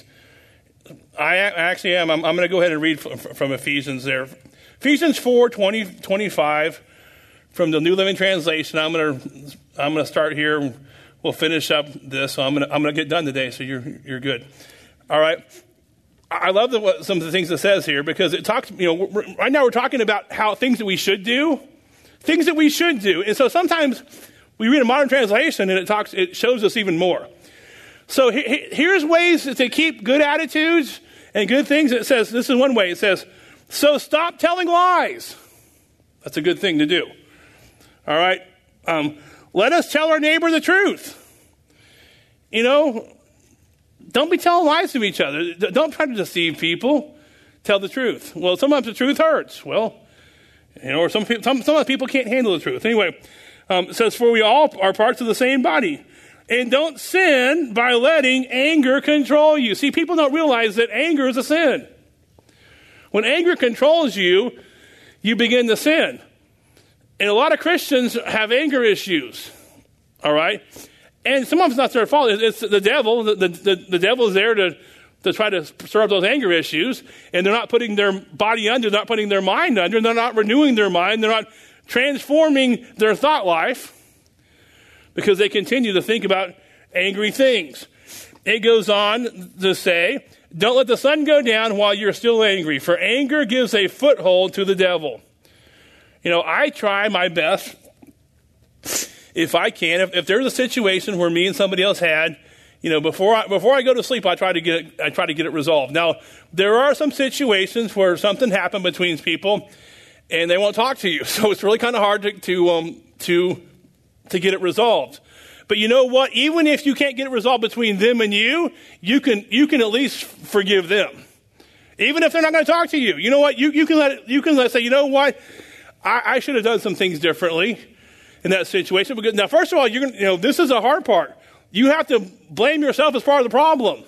I actually am. I'm, I'm going to go ahead and read from, from Ephesians there. Ephesians four, twenty, twenty-five. From the New Living Translation. I'm gonna I'm gonna start here. We'll finish up this. So I'm gonna I'm gonna get done today. So you're you're good. All right. I love the, what, some of the things it says here because it talks. You know, right now we're talking about how things that we should do, things that we should do. And so sometimes we read a modern translation and it talks. It shows us even more. So he, he, here's ways to keep good attitudes and good things. It says this is one way. It says, so stop telling lies. That's a good thing to do. All right. Um, let us tell our neighbor the truth. You know, don't be telling lies to each other. Don't try to deceive people. Tell the truth. Well, sometimes the truth hurts. Well, you know, or some people, some, some people can't handle the truth. Anyway, um, it says, for we all are parts of the same body. And don't sin by letting anger control you. See, people don't realize that anger is a sin. When anger controls you, you begin to sin. And a lot of Christians have anger issues, all right? And sometimes it's not their fault. It's the devil. The, the, the devil is there to, to try to stir up those anger issues, and they're not putting their body under, they're not putting their mind under, they're not renewing their mind, they're not transforming their thought life because they continue to think about angry things. It goes on to say, don't let the sun go down while you're still angry, for anger gives a foothold to the devil. You know, I try my best, if I can, if, if there's a situation where me and somebody else had, you know, before I, before I go to sleep, I try to get it, I try to get it resolved. Now, there are some situations where something happened between people, and they won't talk to you. So it's really kind of hard to to um, to to get it resolved. But you know what? Even if you can't get it resolved between them and you, you can you can at least forgive them. Even if they're not going to talk to you, you know what? You you can let it, you can let say, you know what? I, I should have done some things differently in that situation. Because now, first of all, you're gonna, you know this is a hard part. You have to blame yourself as part of the problem.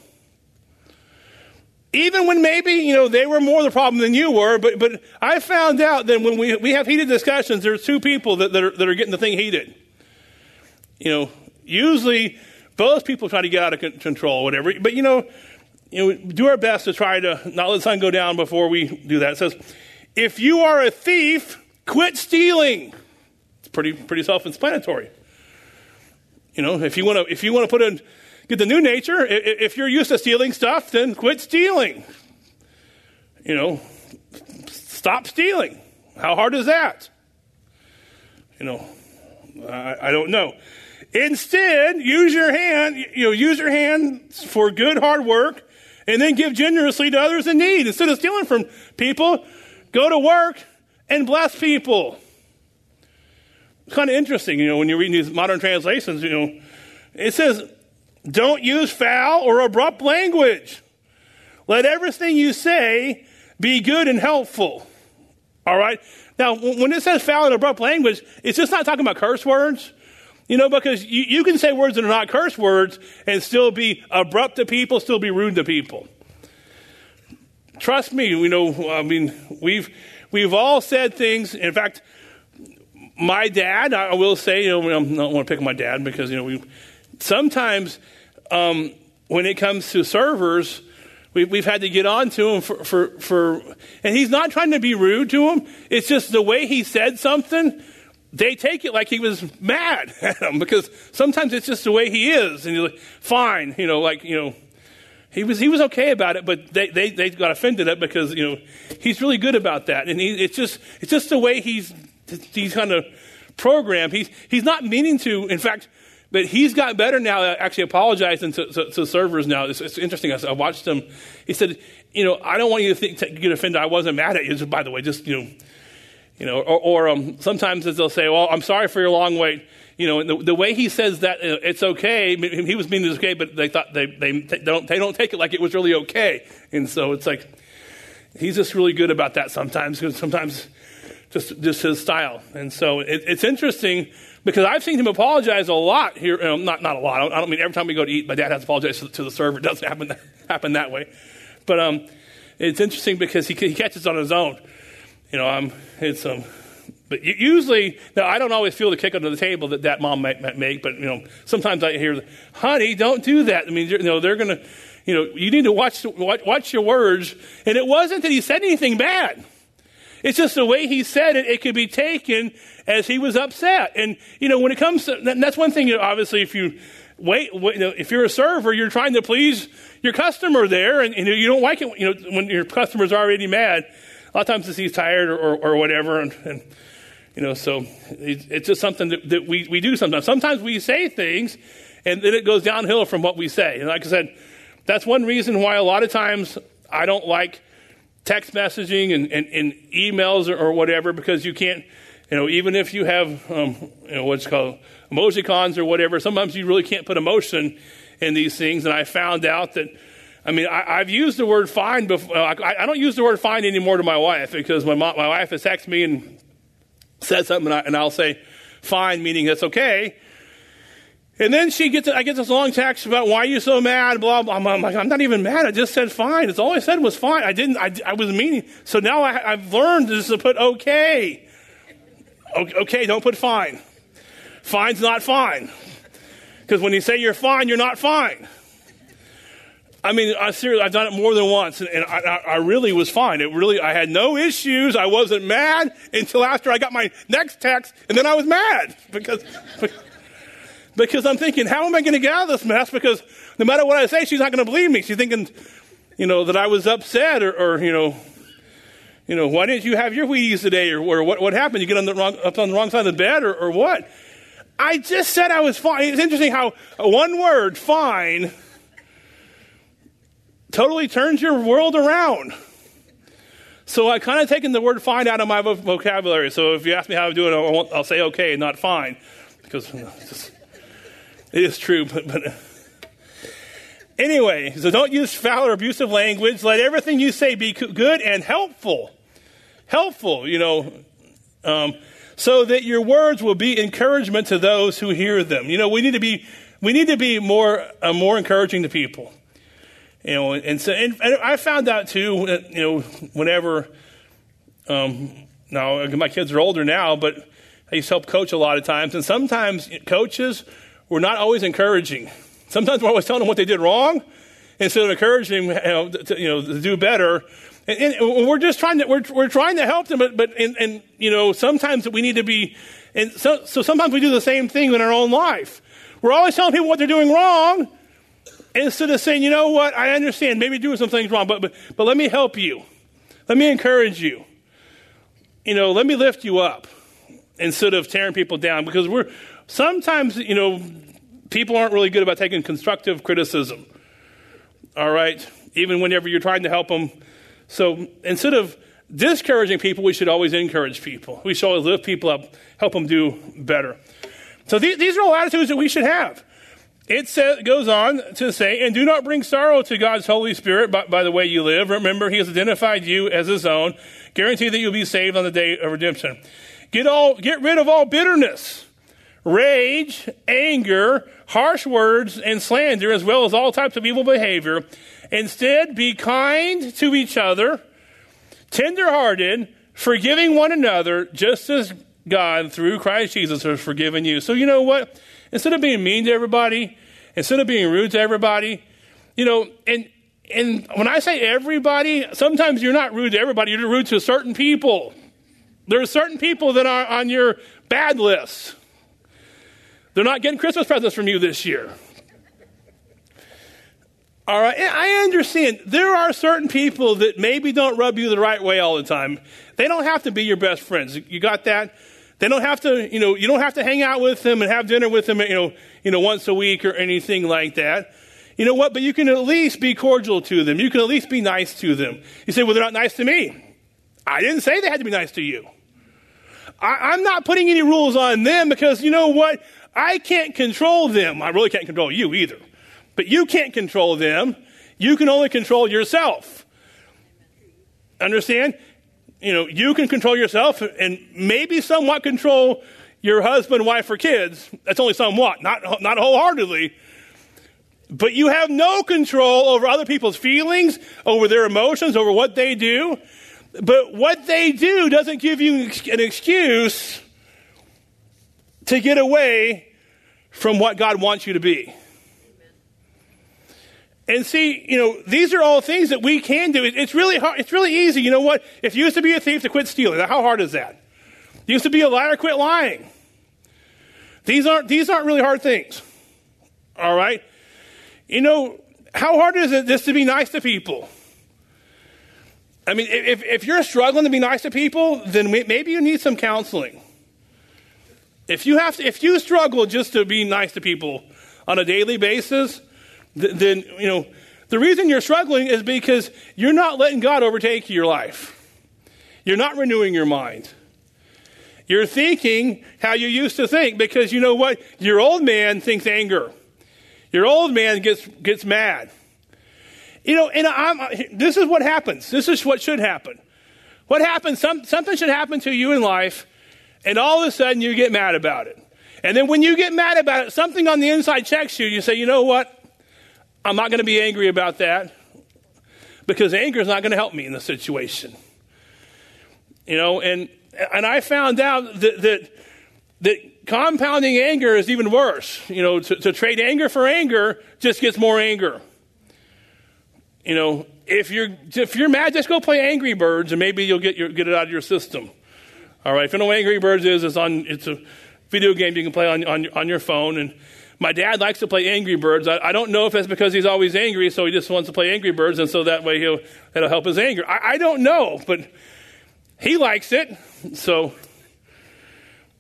Even when maybe, you know, they were more the problem than you were, but but I found out that when we we have heated discussions, there's two people that, that are that are getting the thing heated. You know, usually both people try to get out of control or whatever. But you know, you know, do our best to try to not let the sun go down before we do that. It says, if you are a thief, quit stealing. It's pretty pretty self-explanatory. You know, if you want to, if you want to put in, get the new nature, if you're used to stealing stuff, then quit stealing. You know, stop stealing. How hard is that? You know, I, I don't know. Instead, use your hand, you know, use your hands for good hard work, and then give generously to others in need. Instead of stealing from people, go to work and bless people. It's kind of interesting, you know, when you're reading these modern translations, you know, it says, don't use foul or abrupt language. Let everything you say be good and helpful. All right? Now, when it says foul and abrupt language, it's just not talking about curse words, you know, because you, you can say words that are not curse words and still be abrupt to people, still be rude to people. Trust me, you know, I mean, we've we've all said things. In fact, my dad, I will say, you know, I don't want to pick on my dad because, you know, we sometimes um, when it comes to servers, we, we've had to get on to him for, for, for, and he's not trying to be rude to him. It's just the way he said something, they take it like he was mad at him because sometimes it's just the way he is. And you're like, fine, you know, like, you know, he was he was okay about it, but they, they, they got offended at it because, you know, he's really good about that. And he, it's just it's just the way he's he's kind of programmed. He's he's not meaning to. In fact, but he's got better now at actually apologizing to, to, to servers now. It's, it's interesting. I, I watched him. He said, you know, I don't want you to, think, to get offended. I wasn't mad at you. Just, by the way, just, you know, you know, or, or um, sometimes they'll say, well, I'm sorry for your long wait. You know, the, the way he says that, uh, it's okay. He was meaning it's okay, but they thought they, they, they don't they don't take it like it was really okay. And so it's like, he's just really good about that sometimes, because sometimes just just his style. And so it, it's interesting because I've seen him apologize a lot here. Um, not not a lot. I don't, I don't mean every time we go to eat, my dad has to apologize to, to the server. It doesn't happen that, happen that way. But um, it's interesting because he he catches on his own. You know, um, it's um. But usually, now I don't always feel the kick under the table that that mom might, might make, but, you know, sometimes I hear, honey, don't do that. I mean, you know, they're going to, you know, you need to watch, watch watch your words. And it wasn't that he said anything bad. It's just the way he said it, it could be taken as he was upset. And, you know, when it comes to, and that's one thing, you know, obviously, if you wait, wait you know, if you're a server, you're trying to please your customer there, and, and you don't like it, you know, when your customer's already mad. A lot of times he's tired or, or, or whatever, and, and you know, so it's just something that, that we, we do sometimes. Sometimes we say things, and then it goes downhill from what we say. And like I said, that's one reason why a lot of times I don't like text messaging and, and, and emails or, or whatever, because you can't, you know, even if you have, um, you know, what's called emojicons or whatever, sometimes you really can't put emotion in these things. And I found out that, I mean, I, I've used the word fine before. I, I don't use the word fine anymore to my wife, because my mom, my wife has texted me and said something, and, I, and I'll say fine, meaning that's okay. And then she gets, I get this long text about why you're so mad, blah, blah. I'm like, I'm not even mad. I just said fine. It's all I said was fine. I didn't, I, I was meaning. So now I, I've learned just to put okay. Okay, don't put fine. Fine's not fine. Because when you say you're fine, you're not fine. I mean, I seriously, I've done it more than once, and I, I, I really was fine. It really, I had no issues. I wasn't mad until after I got my next text, and then I was mad because because I'm thinking, how am I going to get out of this mess? Because no matter what I say, she's not going to believe me. She's thinking, you know, that I was upset, or, or you know, you know, why didn't you have your Wheaties today, or, or what what happened? You get on the wrong up on the wrong side of the bed, or, or what? I just said I was fine. It's interesting how one word, fine, totally turns your world around. So I kind of taken the word fine out of my vocabulary. So if you ask me how I'm doing, I'll, I'll say okay, not fine. Because you know, it's just, it is true. But, but anyway, so don't use foul or abusive language. Let everything you say be good and helpful. Helpful, you know, um, so that your words will be encouragement to those who hear them. You know, we need to be we need to be more uh, more encouraging to people. You know, and so and, and I found out too that, you know, whenever um, now my kids are older now, but I used to help coach a lot of times, and sometimes coaches were not always encouraging. Sometimes we're always telling them what they did wrong instead of encouraging them, you know, to, you know, to do better. And, and we're just trying to we're we're trying to help them, but but and, and you know sometimes we need to be, and so so sometimes we do the same thing in our own life. We're always telling people what they're doing wrong instead of saying, you know what, I understand, maybe you're doing some things wrong, but but but let me help you, let me encourage you, you know, let me lift you up instead of tearing people down, because we're sometimes you know people aren't really good about taking constructive criticism. All right, even whenever you're trying to help them. So instead of discouraging people, we should always encourage people. We should always lift people up, help them do better. So these, these are all attitudes that we should have. It says, goes on to say, and do not bring sorrow to God's Holy Spirit by, by the way you live. Remember, he has identified you as his own. Guarantee that you'll be saved on the day of redemption. Get all, get rid of all bitterness, rage, anger, harsh words, and slander, as well as all types of evil behavior. Instead, be kind to each other, tender-hearted, forgiving one another, just as God, through Christ Jesus, has forgiven you. So you know what? Instead of being mean to everybody, instead of being rude to everybody, you know, and and when I say everybody, sometimes you're not rude to everybody, you're rude to certain people. There are certain people that are on your bad list. They're not getting Christmas presents from you this year. All right, I understand there are certain people that maybe don't rub you the right way all the time. They don't have to be your best friends. You got that? They don't have to, you know, you don't have to hang out with them and have dinner with them, you know, you know, once a week or anything like that. You know what? But you can at least be cordial to them. You can at least be nice to them. You say, well, they're not nice to me. I didn't say they had to be nice to you. I, I'm not putting any rules on them because, you know what? I can't control them. I really can't control you either. But you can't control them. You can only control yourself. Understand? You know, you can control yourself and maybe somewhat control your husband, wife, or kids. That's only somewhat, not, not wholeheartedly. But you have no control over other people's feelings, over their emotions, over what they do. But what they do doesn't give you an excuse to get away from what God wants you to be. And see, you know, these are all things that we can do. It's really hard. It's really easy. You know what? If you used to be a thief, to quit stealing. How hard is that? You used to be a liar, quit lying. These aren't, these aren't really hard things. All right? You know, how hard is it just to be nice to people? I mean, if, if you're struggling to be nice to people, then maybe you need some counseling. If you have to, if you struggle just to be nice to people on a daily basis, then, you know, the reason you're struggling is because you're not letting God overtake your life. You're not renewing your mind. You're thinking how you used to think because you know what? Your old man thinks anger. Your old man gets gets mad. You know, and I'm, this is what happens. This is what should happen. What happens, some, something should happen to you in life, and all of a sudden you get mad about it. And then when you get mad about it, something on the inside checks you. You say, you know what? I'm not going to be angry about that because anger is not going to help me in the situation. You know, and and I found out that that, that compounding anger is even worse. You know, to, to trade anger for anger just gets more anger. You know, if you're if you're mad, just go play Angry Birds and maybe you'll get your get it out of your system. All right, if you know what Angry Birds is, it's on it's a video game you can play on on, on your phone. And my dad likes to play Angry Birds. I, I don't know if that's because he's always angry, so he just wants to play Angry Birds, and so that way he'll that'll help his anger. I, I don't know, but he likes it. So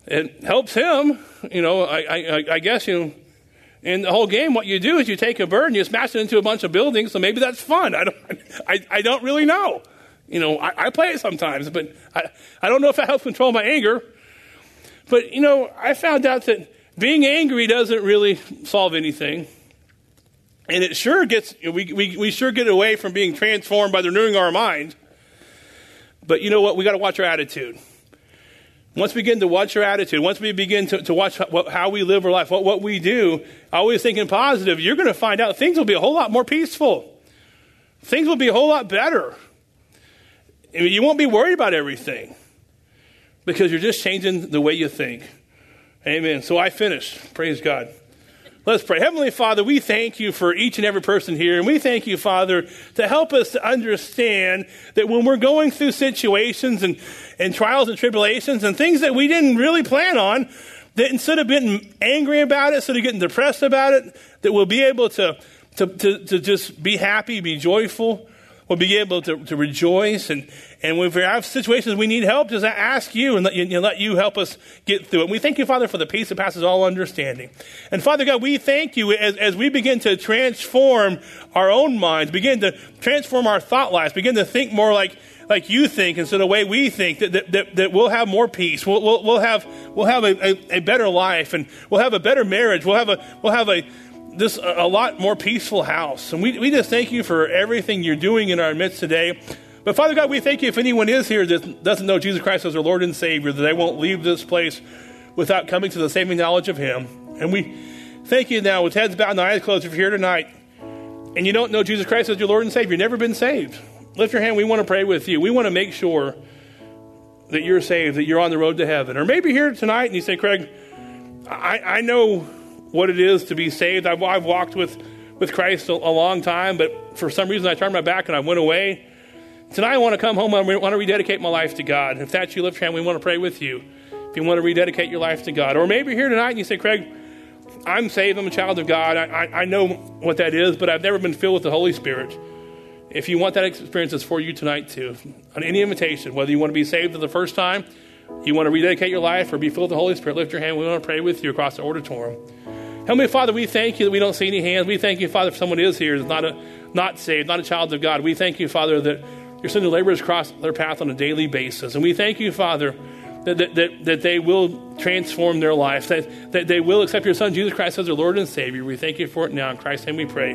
it helps him. You know, I, I, I guess, you know, in the whole game, what you do is you take a bird and you smash it into a bunch of buildings. So maybe that's fun. I don't, I, I don't really know. You know, I, I play it sometimes, but I, I don't know if that helps control my anger. But, you know, I found out that being angry doesn't really solve anything. And it sure gets, we, we, we sure get away from being transformed by the renewing of our mind. But you know what? We got to watch our attitude. Once we begin to watch our attitude, once we begin to, to watch what, how we live our life, what, what we do, always thinking positive, you're going to find out things will be a whole lot more peaceful. Things will be a whole lot better. I mean, you won't be worried about everything because you're just changing the way you think. Amen. So I finished. Praise God. Let's pray. Heavenly Father, we thank you for each and every person here. And we thank you, Father, to help us to understand that when we're going through situations and, and trials and tribulations and things that we didn't really plan on, that instead of getting angry about it, instead of getting depressed about it, that we'll be able to, to, to, to just be happy, be joyful. We'll be able to, to rejoice. And, and when we have situations we need help, just ask you and let you, you let you help us get through it. And we thank you, Father, for the peace that passes all understanding. And Father God, we thank you as, as we begin to transform our own minds, begin to transform our thought lives, begin to think more like, like you think instead of the way we think, that, that, that, that we'll have more peace. We'll, we'll, we'll have, we'll have a, a, a better life, and we'll have a better marriage. We'll have a, we'll have a, this a lot more peaceful house. And we, we just thank you for everything you're doing in our midst today. But Father God, we thank you if anyone is here that doesn't know Jesus Christ as their Lord and Savior, that they won't leave this place without coming to the saving knowledge of him. And we thank you now with heads bowed and eyes closed, if you're here tonight and you don't know Jesus Christ as your Lord and Savior, you've never been saved, lift your hand. We want to pray with you. We want to make sure that you're saved, that you're on the road to heaven. Or maybe here tonight and you say, Craig, I, I know what it is to be saved. I've, I've walked with, with Christ a, a long time, but for some reason I turned my back and I went away. Tonight I want to come home and I want to rededicate my life to God. If that's you, lift your hand. We want to pray with you. If you want to rededicate your life to God. Or maybe you're here tonight and you say, Craig, I'm saved. I'm a child of God. I, I, I know what that is, but I've never been filled with the Holy Spirit. If you want that experience, it's for you tonight too. On any invitation, whether you want to be saved for the first time, you want to rededicate your life or be filled with the Holy Spirit, lift your hand. We want to pray with you across the auditorium. Heavenly Father, we thank you that we don't see any hands. We thank you, Father, if someone is here that's not a, not saved, not a child of God. We thank you, Father, that you're sending laborers across their path on a daily basis. And we thank you, Father, that, that, that, that they will transform their life, that, that they will accept your Son, Jesus Christ, as their Lord and Savior. We thank you for it now. In Christ's name we pray.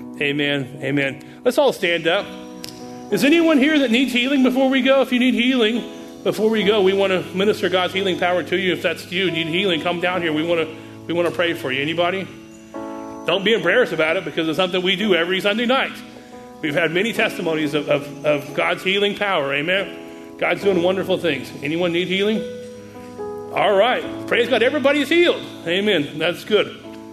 Amen. Amen. Let's all stand up. Is anyone here that needs healing before we go? If you need healing before we go, we want to minister God's healing power to you. If that's you, need healing, come down here. We want to we want to pray for you. Anybody? Don't be embarrassed about it because it's something we do every Sunday night. We've had many testimonies of, of, of God's healing power. Amen. God's doing wonderful things. Anyone need healing? All right. Praise God. Everybody's healed. Amen. That's good.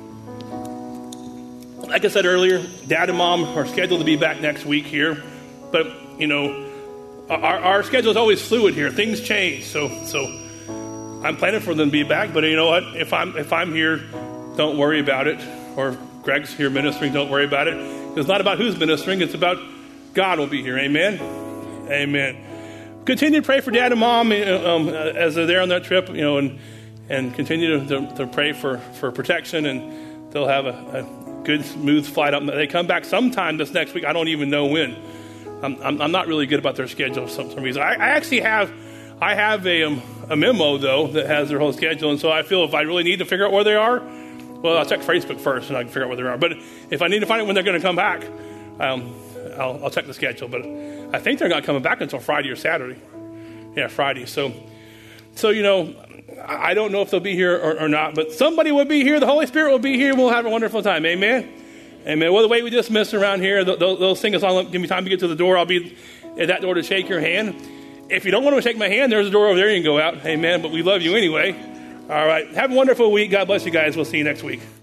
Like I said earlier, Dad and Mom are scheduled to be back next week here. But, you know, our, our schedule is always fluid here. Things change. So so I'm planning for them to be back. But you know what? If I'm, if I'm here, don't worry about it. Or if Greg's here ministering, don't worry about it. It's not about who's ministering. It's about God will be here. Amen? Amen. Continue to pray for Dad and Mom um, as they're there on that trip, you know, and and continue to, to, to pray for, for protection, and they'll have a, a good, smooth flight up. They come back sometime this next week. I don't even know when. I'm, I'm, I'm not really good about their schedule for some, some reason. I, I actually have I have a, um, a memo, though, that has their whole schedule, and so I feel if I really need to figure out where they are, well, I'll check Facebook first, and I can figure out where they are. But if I need to find out when they're going to come back, um, I'll, I'll check the schedule. But I think they're not coming back until Friday or Saturday. Yeah, Friday. So, so you know, I don't know if they'll be here or, or not, but somebody will be here. The Holy Spirit will be here, and we'll have a wonderful time. Amen? Amen. Well, the way we dismiss around here, they'll, they'll sing a song, give me time to get to the door. I'll be at that door to shake your hand. If you don't want to shake my hand, there's a door over there. You can go out. Amen. But we love you anyway. All right. Have a wonderful week. God bless you guys. We'll see you next week.